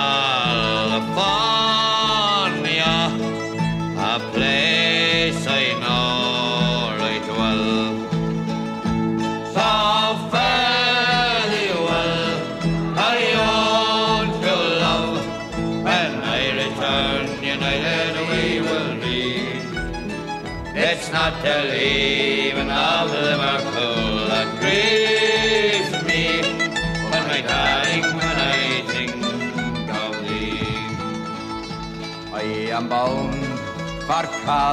Speaker 10: California, a place I know right well. So fare thee well, I own to love. When I return, united we will be. It's not the leaving of Liverpool that grieves me, but my darling, when I think of thee. I am bound for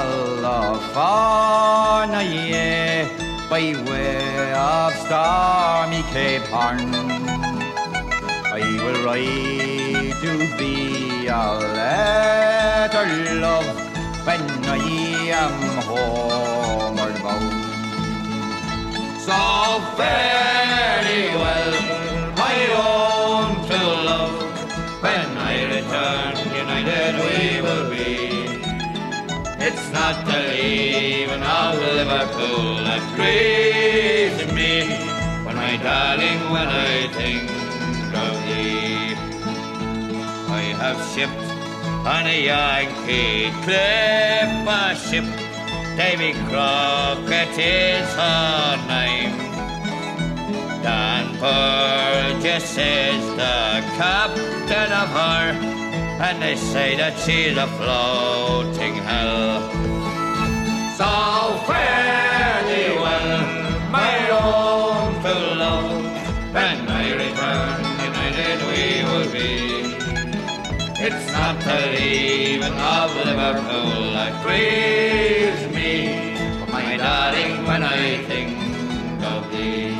Speaker 10: California, yeah, by way of stormy Cape Horn. I will write to thee a letter, love, when I am homeward bound. So fare thee well, my own true love. When I return, united we will be. It's not the leaving of Liverpool that grieves me, but my darling, when I think of thee. I have shipped on a Yankee clipper ship, Davy Crockett is her name. Dan Burgess is the captain of her, and they say that she's a floating hell. So fare thee well, my own true love. When I return, united we will be. It's not the leaving of Liverpool that grieves me, but my darling, when I think of thee.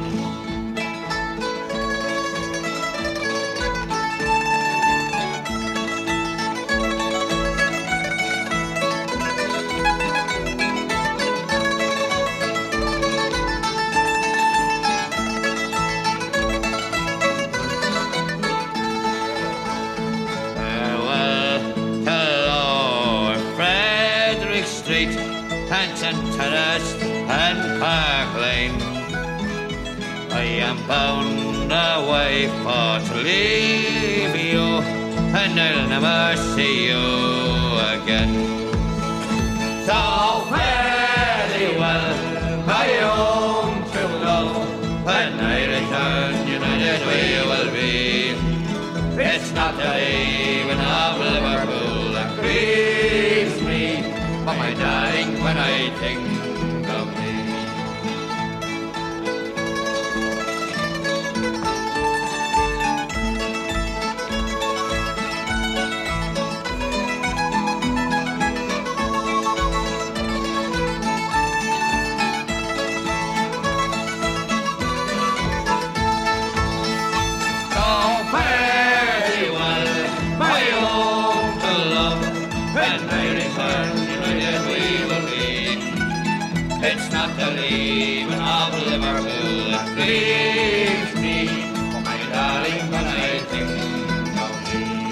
Speaker 10: Terrace and Park Lane. I am bound away for to leave you, and I'll never see you again. So fare thee well, my own true love. When I return, united we will be. It's not the leaving of Liverpool that grieves me, but my darling, when I think of thee. So fare thee well, my own true love. When I return, it's not the leaving of Liverpool that grieves me, for my darling, when I think of thee.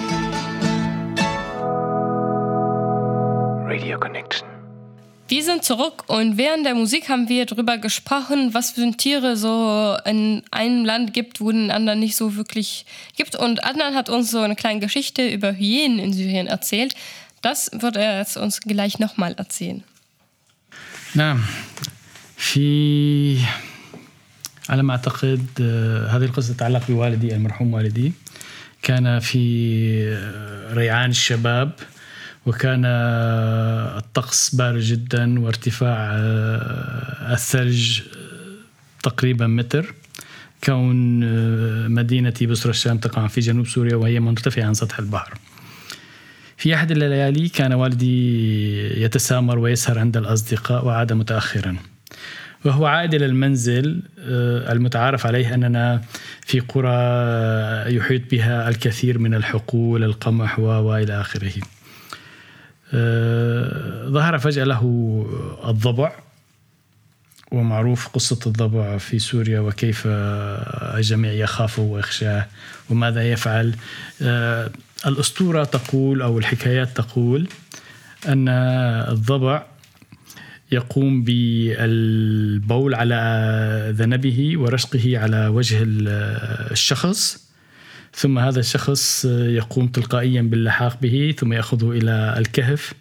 Speaker 8: Radio Connection.
Speaker 3: Wir sind zurück und während der Musik haben wir darüber gesprochen, was für Tiere so in einem Land gibt, wo den anderen nicht so wirklich gibt. Und Adnan hat uns so eine kleine Geschichte über Hyänen in Syrien erzählt. Das wird er jetzt uns gleich nochmal erzählen.
Speaker 5: نعم في على ما أعتقد هذه القصة تتعلق بوالدي المرحوم والدي. كان في ريعان الشباب وكان الطقس بارد جدا وارتفاع الثلج تقريبا متر. كون مدينتي بصرة الشام تقع في جنوب سوريا وهي مرتفعة عن سطح البحر. في أحد الليالي كان والدي يتسامر ويسهر عند الأصدقاء وعاد متأخرا. وهو عائد إلى المنزل المتعارف عليه أننا في قرى يحيط بها الكثير من الحقول القمح وإلى آخره. ظهر فجأة له الضبع، ومعروف قصة الضبع في سوريا وكيف الجميع يخافه ويخشاه وماذا يفعل. الأسطورة تقول أو الحكايات تقول أن الضبع يقوم بالبول على ذنبه ورشقه على وجه الشخص، ثم هذا الشخص يقوم تلقائيا باللحاق به ثم يأخذه إلى الكهف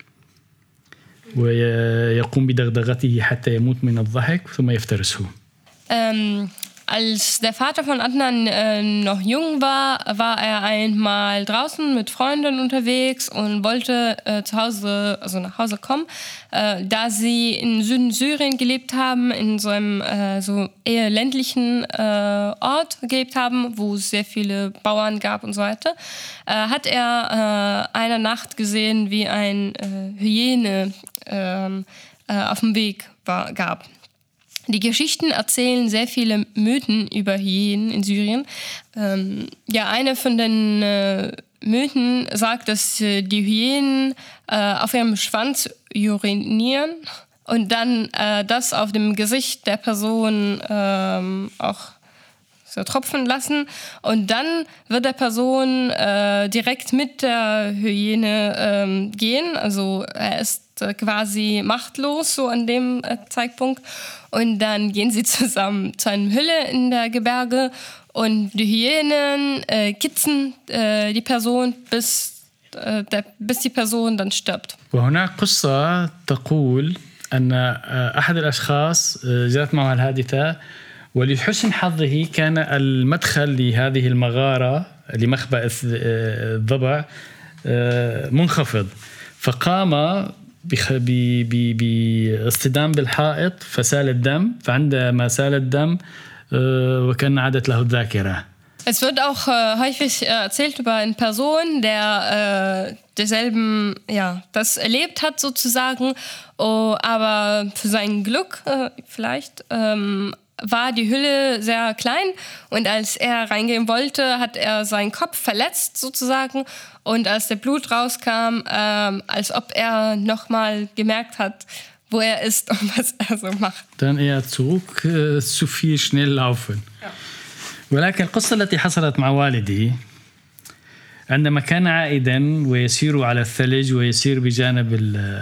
Speaker 5: ويقوم بدغدغته حتى يموت من الضحك ثم يفترسه.
Speaker 3: Ähm, als der Vater von Adnan äh, noch jung war, war er einmal draußen mit Freunden unterwegs und wollte äh, zu Hause, also nach Hause kommen. Äh, da sie in Süden Syrien gelebt haben, in so einem äh, so eher ländlichen äh, Ort gelebt haben, wo es sehr viele Bauern gab und so weiter, äh, hat er äh, eine Nacht gesehen, wie ein äh, Hyäne äh, äh, auf dem Weg war, gab. Die Geschichten erzählen sehr viele Mythen über Hyänen in Syrien. Ähm, ja, eine von den äh, Mythen sagt, dass äh, die Hyänen äh, auf ihrem Schwanz urinieren und dann äh, das auf dem Gesicht der Person äh, auch so tropfen lassen. Und dann wird der Person äh, direkt mit der Hyäne äh, gehen. Also er ist äh, quasi machtlos so an dem äh, Zeitpunkt. Und dann gehen sie zusammen zu einer Hülle in der Gebirge und die Hyänen äh, kitzen äh, die Person, bis, äh, der, bis die Person dann stirbt.
Speaker 5: وهناك قصة تقول أن أحد الأشخاص جرت معه الحادثة، ولحسن حظه كان المدخل لهذه المغارة لمخبأ الضبع منخفض، فقام باصطدام بالحائط فسال الدم، فعندما سال الدم وكان عادت له الذاكرة.
Speaker 3: Es wird auch äh, häufig äh, erzählt über eine Person, der äh, derselben, ja, das erlebt hat sozusagen, oh, aber für sein Glück äh, vielleicht ähm, war die Hülle sehr klein und als er reingehen wollte, hat er seinen Kopf verletzt sozusagen und als der Blut rauskam, ähm, als ob er nochmal gemerkt hat, wo er ist und was er so macht.
Speaker 5: Dann eher zurück, äh, zu viel schnell laufen. Ja. ولكن القصة التي حصلت مع والدي عندما كان عائدا ويسير على الثلج ويسير بجانب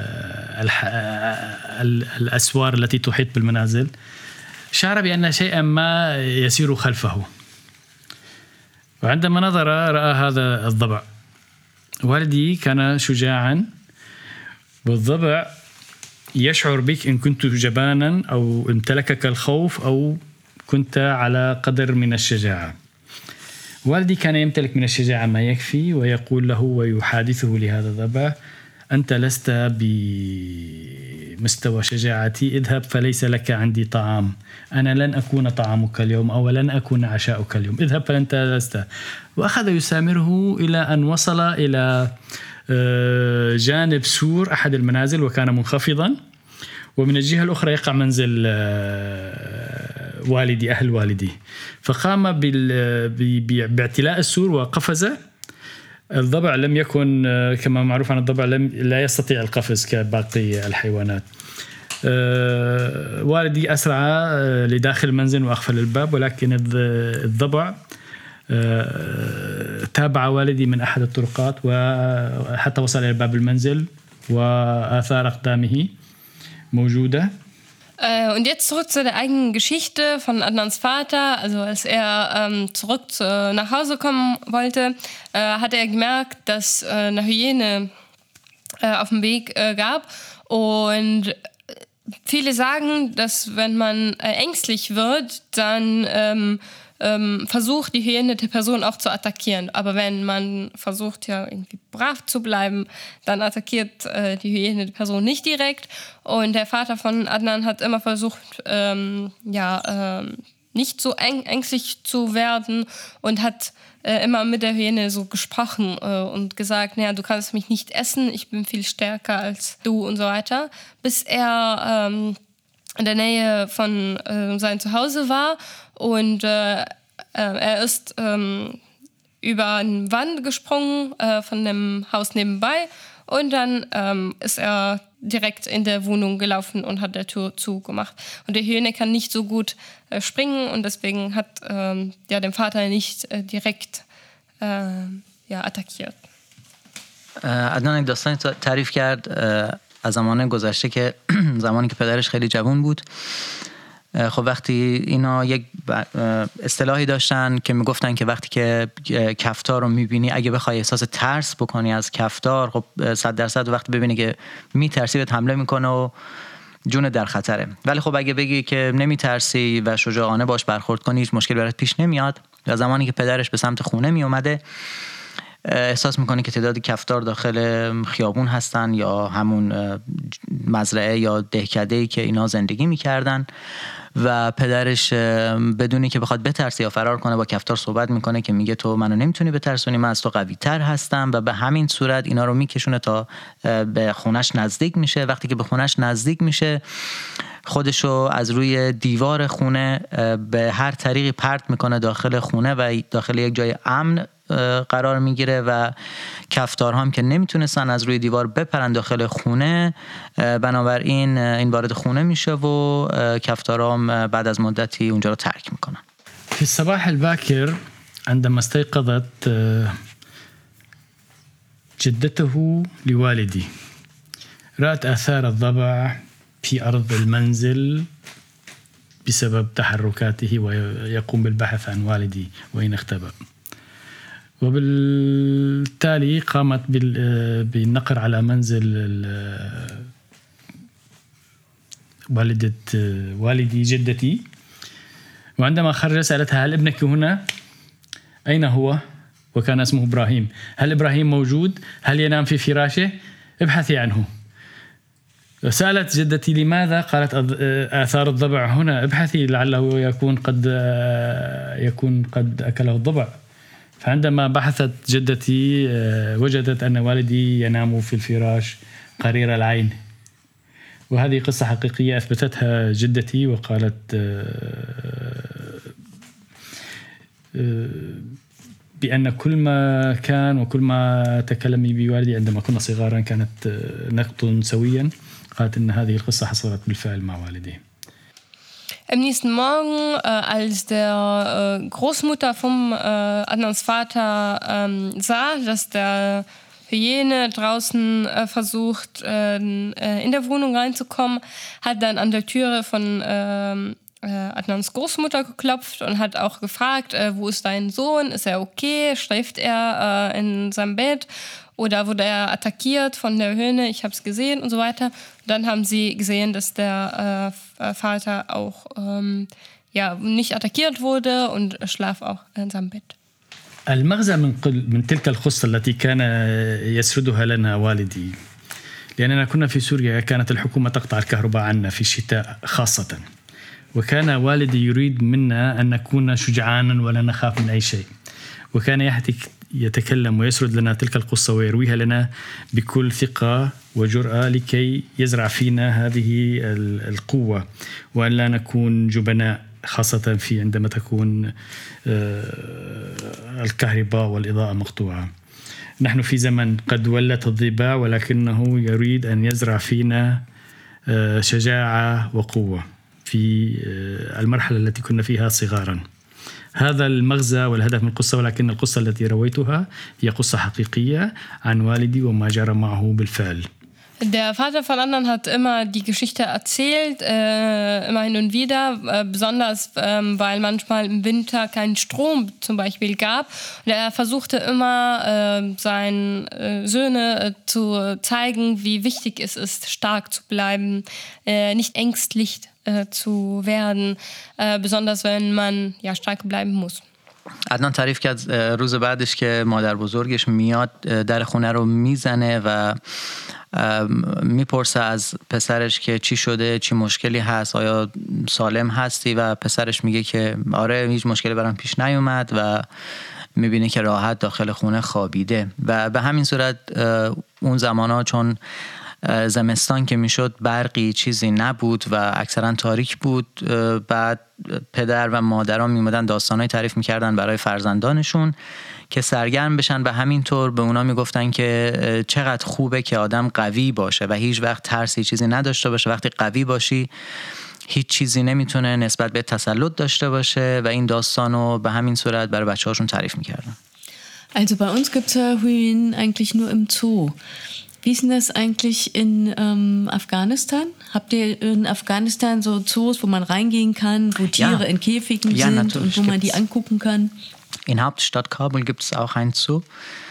Speaker 5: الأسوار التي تحيط بالمنازل، شعر بأن شيئا ما يسير خلفه، وعندما نظر رأى هذا الضبع. والدي كان شجاعا، والضبع يشعر بك إن كنت جبانا أو امتلكك الخوف أو كنت على قدر من الشجاعة. والدي كان يمتلك من الشجاعة ما يكفي ويقول له ويحادثه لهذا الضبع: أنت لست بمستوى شجاعتي، اذهب فليس لك عندي طعام، أنا لن أكون طعامك اليوم أو لن أكون عشاؤك اليوم، اذهب فأنت لست. وأخذ يسامره إلى أن وصل إلى جانب سور أحد المنازل وكان منخفضا، ومن الجهة الأخرى يقع منزل والدي أهل والدي، فقام باعتلاء السور وقفز. الضبع لم يكن كما معروف عن الضبع لم لا يستطيع القفز كباقي الحيوانات. والدي أسرع لداخل المنزل وأقفل الباب، ولكن الضبع تابع والدي من أحد الطرقات وحتى وصل إلى باب المنزل وآثار أقدامه موجودة.
Speaker 3: Und jetzt zurück zu der eigenen Geschichte von Adnans Vater. Also als er ähm, zurück zu, nach Hause kommen wollte, äh, hat er gemerkt, dass äh, eine Hyäne äh, auf dem Weg äh, gab. Und viele sagen, dass wenn man äh, ängstlich wird, dann ähm, ähm, versucht die Hyäne die Person auch zu attackieren. Aber wenn man versucht, ja irgendwie brav zu bleiben, dann attackiert äh, die Hyäne die Person nicht direkt. Und der Vater von Adnan hat immer versucht, ähm, ja, ähm, nicht so äng- ängstlich zu werden und hat äh, immer mit der Hyäne so gesprochen äh, und gesagt, naja, du kannst mich nicht essen, ich bin viel stärker als du und so weiter. Bis er ähm, in der Nähe von äh, seinem Zuhause war und äh, äh, er ist ähm, über eine Wand gesprungen äh, von dem Haus nebenbei und dann ähm, ist er direkt in der Wohnung gelaufen und hat die Tür zugemacht. Und die Hyäne kann nicht so gut äh, springen und deswegen hat ähm, ja, den Vater nicht äh, direkt äh, ja, attackiert.
Speaker 4: عدنان یک داستانی تعریف کرد از زمان گذشته که زمانی که پدرش خیلی جوان بود. خب وقتی اینا یک اصطلاحی داشتن که میگفتن که وقتی که کفتار رو میبینی اگه بخوای احساس ترس بکنی از کفتار، خب صد درصد وقتی ببینی که میترسی بهت حمله میکنه و جون در خطره. ولی خب اگه بگی که نمیترسی و شجاعانه باش برخورد کنی هیچ مشکل برات پیش نمیاد. و زمانی که پدرش به سمت خونه میومده احساس میکنه که تعداد کفتار داخل خیابون هستن یا همون مزرعه یا دهکده‌ای که اینا زندگی میکردن و پدرش بدونی که بخواد بترسه یا فرار کنه با کفتار صحبت میکنه که میگه تو منو نمیتونی بترسونی، من از تو قوی تر هستم و به همین صورت اینا رو میکشونه تا به خونش نزدیک میشه. وقتی که به خونش نزدیک میشه خودشو از روی دیوار خونه به هر طریقی پرت میکنه داخل خونه و داخل یک جای امن قرار میگیره و کفتارها هم که نمیتونستن از روی دیوار بپرن داخل خونه، بنابراین این وارد خونه میشه و کفتارها هم بعد از مدتی اونجا رو ترک میکنن.
Speaker 5: في الصباح الباكر عندما استيقظت جدته لوالدي رأت آثار الضبع في أرض المنزل بسبب تحركاته ويقوم بالبحث عن والدي وين اختبأ، وبالتالي قامت بالنقر على منزل والدة والدي جدتي، وعندما خرج سألتها هل ابنك هنا؟ أين هو؟ وكان اسمه إبراهيم. هل إبراهيم موجود؟ هل ينام في فراشه؟ ابحثي عنه. سألت جدتي لماذا؟ قالت آثار الضبع هنا، ابحثي لعله يكون قد يكون قد أكله الضبع. فعندما بحثت جدتي وجدت أن والدي ينام في الفراش قرير العين. وهذه قصة حقيقية أثبتتها جدتي وقالت بأن كل ما كان وكل ما تكلمي بوالدي عندما كنا صغارا كانت نقط سويا. قالت أن هذه القصة حصلت بالفعل مع والدي.
Speaker 3: Am nächsten Morgen, äh, als der äh, Großmutter vom äh, Adnans Vater ähm, sah, dass der Hyäne draußen äh, versucht, äh, in der Wohnung reinzukommen, hat dann an der Türe von äh, äh, Adnans Großmutter geklopft und hat auch gefragt, äh, wo ist dein Sohn, ist er okay, schläft er äh, in seinem Bett oder wurde er attackiert von der Hyäne, ich habe es gesehen und so weiter. Und dann haben sie gesehen, dass der äh, Vater auch ähm, ja, nicht attackiert wurde und schlaf auch in seinem Bett.
Speaker 5: المغزى من من تلك القصة التي كان يسردها لنا والدي، لأننا كنا في سوريا كانت الحكومة تقطع الكهرباء عنا في الشتاء خاصة، وكان والدي يريد منا أن نكون شجعانا ولا نخاف من أي شيء، وكان يحكي يتكلم ويسرد لنا تلك القصة ويرويها لنا بكل ثقة وجرأة لكي يزرع فينا هذه القوة وأن لا نكون جبناء، خاصة في عندما تكون الكهرباء والإضاءة مقطوعة. نحن في زمن قد ولت الضباع ولكنه يريد أن يزرع فينا شجاعة وقوة في المرحلة التي كنا فيها صغارا. هذا المغزى والهدف من القصة، ولكن القصة التي رويتها هي قصة حقيقية عن والدي وما جرى معه بالفعل.
Speaker 3: Der Vater von Adnan hat immer die Geschichte erzählt, äh, immer hin und wieder, äh, besonders ähm, weil manchmal im Winter keinen Strom zum Beispiel gab. Und er versuchte immer äh, seinen äh, Söhne äh, zu zeigen, wie wichtig es ist, stark zu bleiben, äh, nicht ängstlich äh, zu werden, äh, besonders wenn man ja stark bleiben muss.
Speaker 4: عدنان تعریف کرد روز بعدش که مادر بزرگش میاد در خونه رو میزنه و میپرسه از پسرش که چی شده، چی مشکلی هست، آیا سالم هستی، و پسرش میگه که آره هیچ مشکلی برام پیش نیومد و میبینه که راحت داخل خونه خوابیده. و به همین صورت اون زمانا چون زمستان که میشد برقی چیزی نبود و اکثرا تاریک بود، بعد پدر و مادران میمدن داستانای تعریف میکردن برای فرزندانشون که سرگرم بشن و همینطور به اونا میگفتن که چقدر خوبه که آدم قوی باشه و هیچ وقت ترسی چیزی نداشته باشه. وقتی قوی باشی هیچ چیزی نمیتونه نسبت به تسلط داشته باشه و این داستانو به همین صورت برای بچه‌هاشون تعریف میکردن.
Speaker 6: Also bei uns gibt es ja Hyänen eigentlich nur im Zoo. Wie ist denn das eigentlich in ähm, Afghanistan? Habt ihr in Afghanistan so Zoos, wo man reingehen kann, wo Tiere ja. in Käfigen ja, sind und wo man die angucken kann?
Speaker 4: In Hauptstadt Kabul gibt es auch ein Zoo.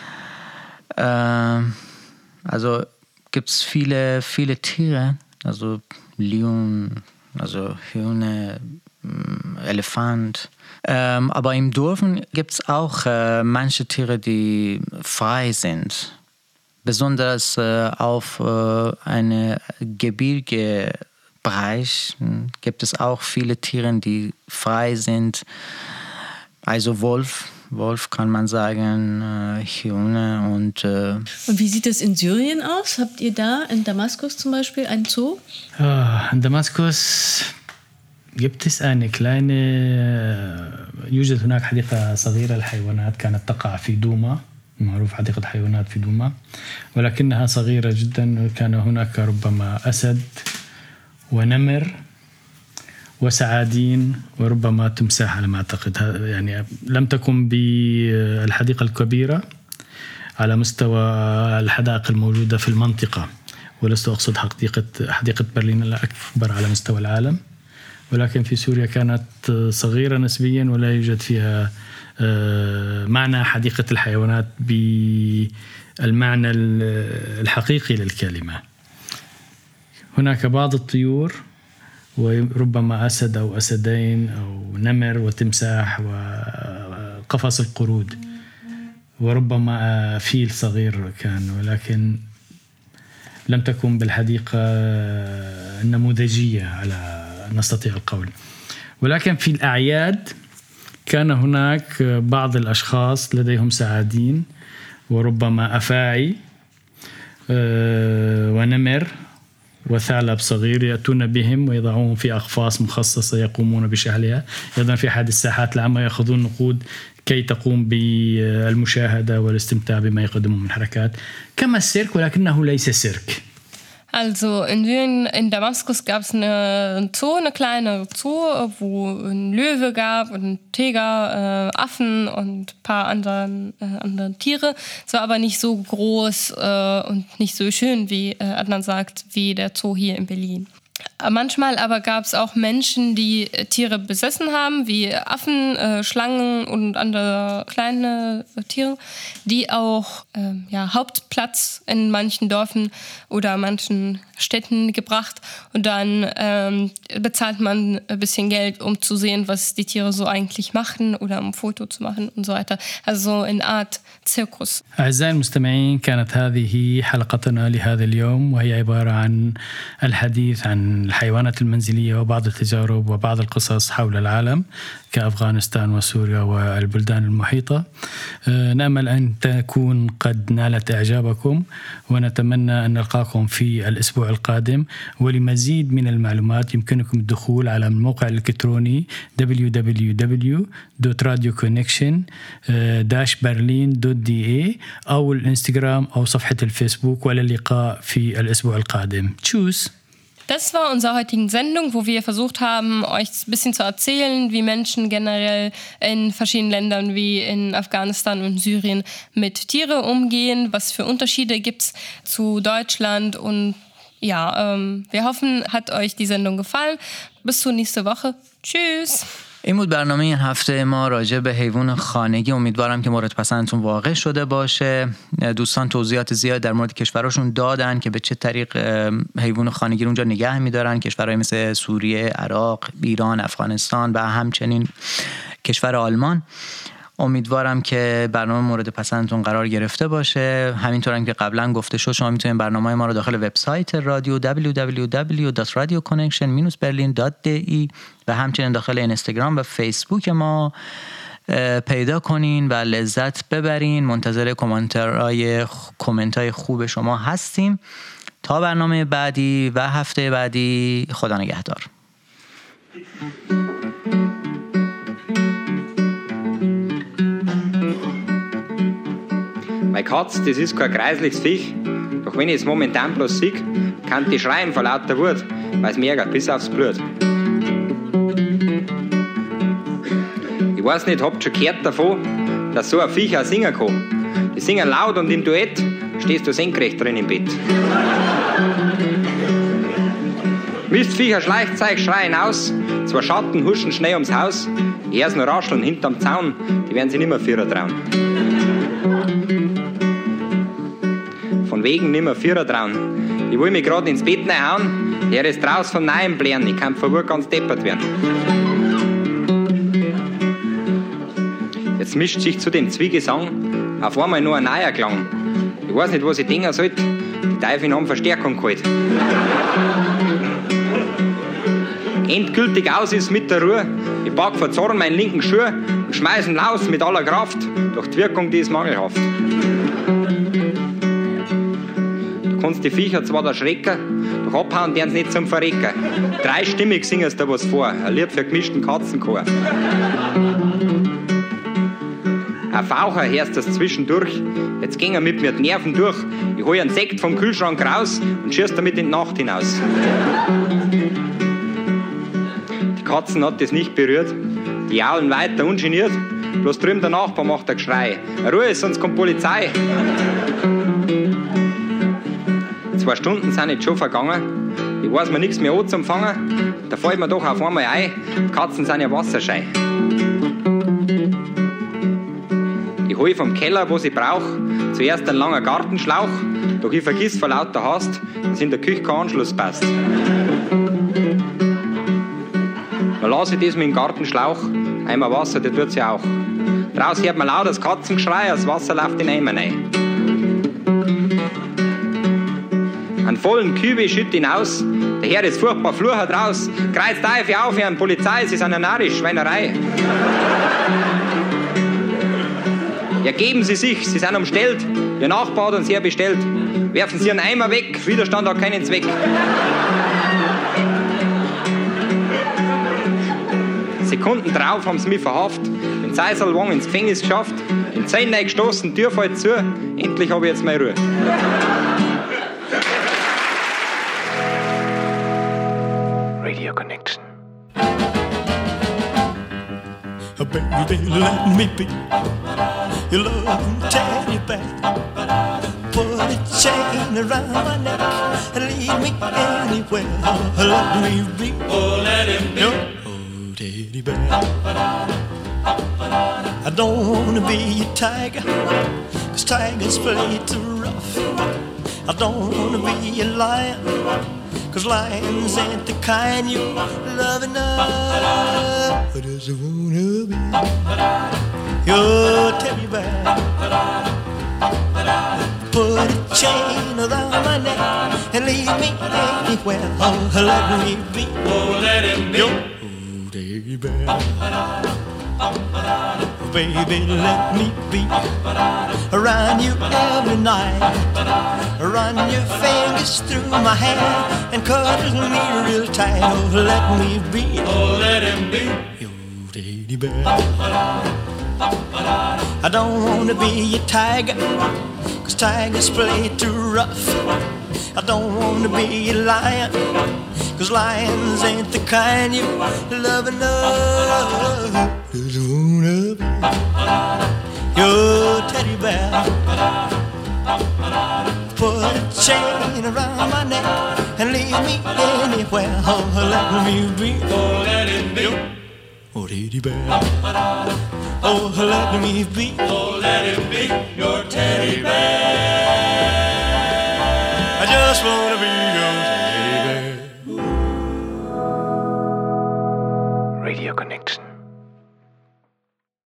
Speaker 4: Äh, also gibt es viele, viele Tiere, also Lion, also Hühner, Elefant. Ähm, aber im Dorf gibt es auch äh, manche Tiere, die frei sind. Besonders äh, auf äh, einem Gebirgebereich gibt es auch viele Tiere, die frei sind. Also Wolf, Wolf kann man sagen, äh, Hyäne und... Äh
Speaker 6: und wie sieht es in Syrien aus? Habt ihr da in Damaskus zum Beispiel einen Zoo?
Speaker 5: Ah, in Damaskus gibt es eine kleine... يوجد هناك حديقة صغيرة للحيوانات كانت تقع في دوما، معروف حديقة حيوانات في دوما، ولكنها صغيرة جدا. كان هناك ربما أسد ونمر وسعادين وربما تمساح على ما أعتقد. يعني لم تكن بالحديقة الكبيرة على مستوى الحدائق الموجودة في المنطقة، ولست أقصد حديقة حديقة برلين الأكبر على مستوى العالم، ولكن في سوريا كانت صغيرة نسبيا ولا يوجد فيها معنى حديقة الحيوانات بالمعنى الحقيقي للكلمة. هناك بعض الطيور وربما أسد أو أسدين أو نمر وتمساح وقفص القرود وربما فيل صغير كان، ولكن لم تكن بالحديقة النموذجية على نستطيع القول. ولكن في الأعياد كان هناك بعض الأشخاص لديهم سعادين وربما أفاعي ونمر وثعلب صغير يأتون بهم ويضعون في أقفاص مخصصة يقومون بشحلها. أيضا في أحد الساحات العامة يأخذون نقود كي تقوم بالمشاهدة والاستمتاع بما يقدمون من حركات كما السيرك، ولكنه ليس سيرك.
Speaker 3: Also in Syrien, in Damaskus gab es eine, eine Zoo, eine kleine Zoo, wo ein Löwe gab und ein Tiger, äh, Affen und ein paar anderen, äh, andere Tiere. Es war aber nicht so groß äh, und nicht so schön, wie äh, Adnan sagt, wie der Zoo hier in Berlin. Manchmal aber gab es auch Menschen, die Tiere besessen haben, wie Affen, äh, Schlangen und andere kleine Tiere, die auch äh, ja, Hauptplatz in manchen Dörfern oder manchen Städten gebracht. Und dann ähm, bezahlt man ein bisschen Geld, um zu sehen, was die Tiere so eigentlich machen oder um ein Foto zu machen und so weiter. Also eine Art Zirkus.
Speaker 5: أعزائي المستمعين، كانت هذه حلقتنا لهذا اليوم، وهي عبارة عن الحديث عن الحيوانات المنزلية وبعض التجارب وبعض القصص حول العالم كأفغانستان وسوريا والبلدان المحيطة. نأمل أن تكون قد نالت إعجابكم، ونتمنى أن نلقاكم في الأسبوع القادم. ولمزيد من المعلومات يمكنكم الدخول على الموقع الإلكتروني دبليو دبليو دبليو دوت راديو كونكشن داش برلين دوت دي إيه أو الإنستغرام أو صفحة الفيسبوك. والى اللقاء في الأسبوع القادم. تشوس.
Speaker 3: Das war unsere heutige Sendung, wo wir versucht haben, euch ein bisschen zu erzählen, wie Menschen generell in verschiedenen Ländern wie in Afghanistan und Syrien mit Tieren umgehen, was für Unterschiede gibt es zu Deutschland. Und ja, ähm, wir hoffen, hat euch die Sendung gefallen. Bis zur nächsten Woche. Tschüss.
Speaker 4: این بود برنامه این هفته ما راجع به حیوان خانگی. امیدوارم که مورد پسندتون واقع شده باشه. دوستان توضیحات زیاد در مورد کشوراشون دادن که به چه طریق حیوان خانگی رو اونجا نگه می‌دارن. کشورهای مثل سوریه، عراق، ایران، افغانستان و همچنین کشور آلمان. امیدوارم که برنامه مورد پسندتون قرار گرفته باشه. همینطور هم که قبلا گفته شد شما میتونید برنامه ما رو داخل وبسایت رادیو دبلیو دبلیو دبلیو دات رادیو کانکشن برلین دات دی ای و همچنین داخل اینستاگرام و فیسبوک ما پیدا کنین و لذت ببرین. منتظر کامنت‌های کامنت‌های خوب شما هستیم. تا برنامه بعدی و هفته بعدی، خدا نگهدار.
Speaker 11: Meine Katze, das ist kein greisliches Viech, doch wenn ich es momentan bloß sehe, kann die schreien vor lauter Wut, weil es mir ärgert bis aufs Blut. Ich weiß nicht, habt ihr schon gehört davon, dass so ein Viech auch singen kann? Die singen laut und im Duett stehst du senkrecht drin im Bett. Mistviecher Schleichzeug schreien aus, zwei Schatten huschen schnell ums Haus, erst noch rascheln hinterm Zaun, die werden sich nimmer Vierer trauen. Von wegen nimmer Vierer trauen. Ich will mich grad ins Bett hauen, der ist draus vom Neuen blären, ich kann vor Wut ganz deppert werden. Jetzt mischt sich zu dem Zwiegesang auf einmal nur ein neuer Klang. Ich weiß nicht, was ich denken sollte, die Teufel haben Verstärkung geholt. Endgültig aus ist mit der Ruhe, ich pack vor Zorn meinen linken Schuh und schmeiß ihn raus mit aller Kraft, doch die Wirkung, die ist mangelhaft. Du kannst die Viecher zwar erschrecken, doch abhauen deren nicht zum Verrecken. Dreistimmig singst du was vor, ein Lied für gemischten Katzenchor. Ein Faucher hörst das zwischendurch, jetzt ging er mit mir die Nerven durch. Ich hol einen Sekt vom Kühlschrank raus und schieß damit in die Nacht hinaus. Die Katzen hat das nicht berührt, die jaulen weiter ungeniert, bloß drüben der Nachbar macht ein Geschrei. Ruhe, sonst kommt Polizei. Zwei Stunden sind jetzt schon vergangen, ich weiß mir nichts mehr anzufangen, da fällt mir doch auf einmal ein, die Katzen sind ja wasserscheu. Ich hol vom Keller, was ich brauch, zuerst einen langen Gartenschlauch, doch ich vergiss vor lauter Hast, dass in der Küche kein Anschluss passt. Dann lasse ich das mit dem Gartenschlauch, Eimer Wasser, das tut's ja auch. Draußen hört man laut das Katzengeschrei, das Wasser läuft in Eimer rein. Einen vollen Kübel schütt ihn aus, der Herr ist furchtbar fluchert raus, kreuzt Teufel auf wie ein Polizei, sie sind eine narrisch Schweinerei. Ergeben Sie sich, Sie sind umstellt, Ihr Nachbar hat uns herbestellt, werfen Sie einen Eimer weg, Widerstand hat keinen Zweck. Sekunden drauf haben sie mich verhaftet, den Seiselwang ins Gefängnis geschafft, den Zähnen gestoßen, Tür fällt zu, endlich habe ich jetzt meine Ruhe.
Speaker 8: Radio Connection.
Speaker 7: Baby, let me be your loving teddy bear. Put a chain around my neck and lead me anywhere. Let me be, oh, let him be your oh, teddy bear. I don't wanna be a tiger, 'cause tigers play too rough. I don't wanna be a lion, 'cause lions ain't the kind you love enough. I just wanna be your teddy bear. Put a chain around my neck and lead me anywhere. Oh, let me be, oh, let him be your oh, teddy bear. Baby, let me be around you every night. Run your fingers through my hair and cuddle me real tight. Oh, let me be, oh, let him be your teddy bear. I don't wanna be a tiger, 'cause tigers play too rough. I don't want to be a lion, 'cause lions ain't the kind you love enough. Just wanna be your teddy bear. Put a chain around my neck and leave me anywhere. Oh, let me be, oh, let it be, oh, teddy bear. Oh, let me be, oh, let it be your teddy bear.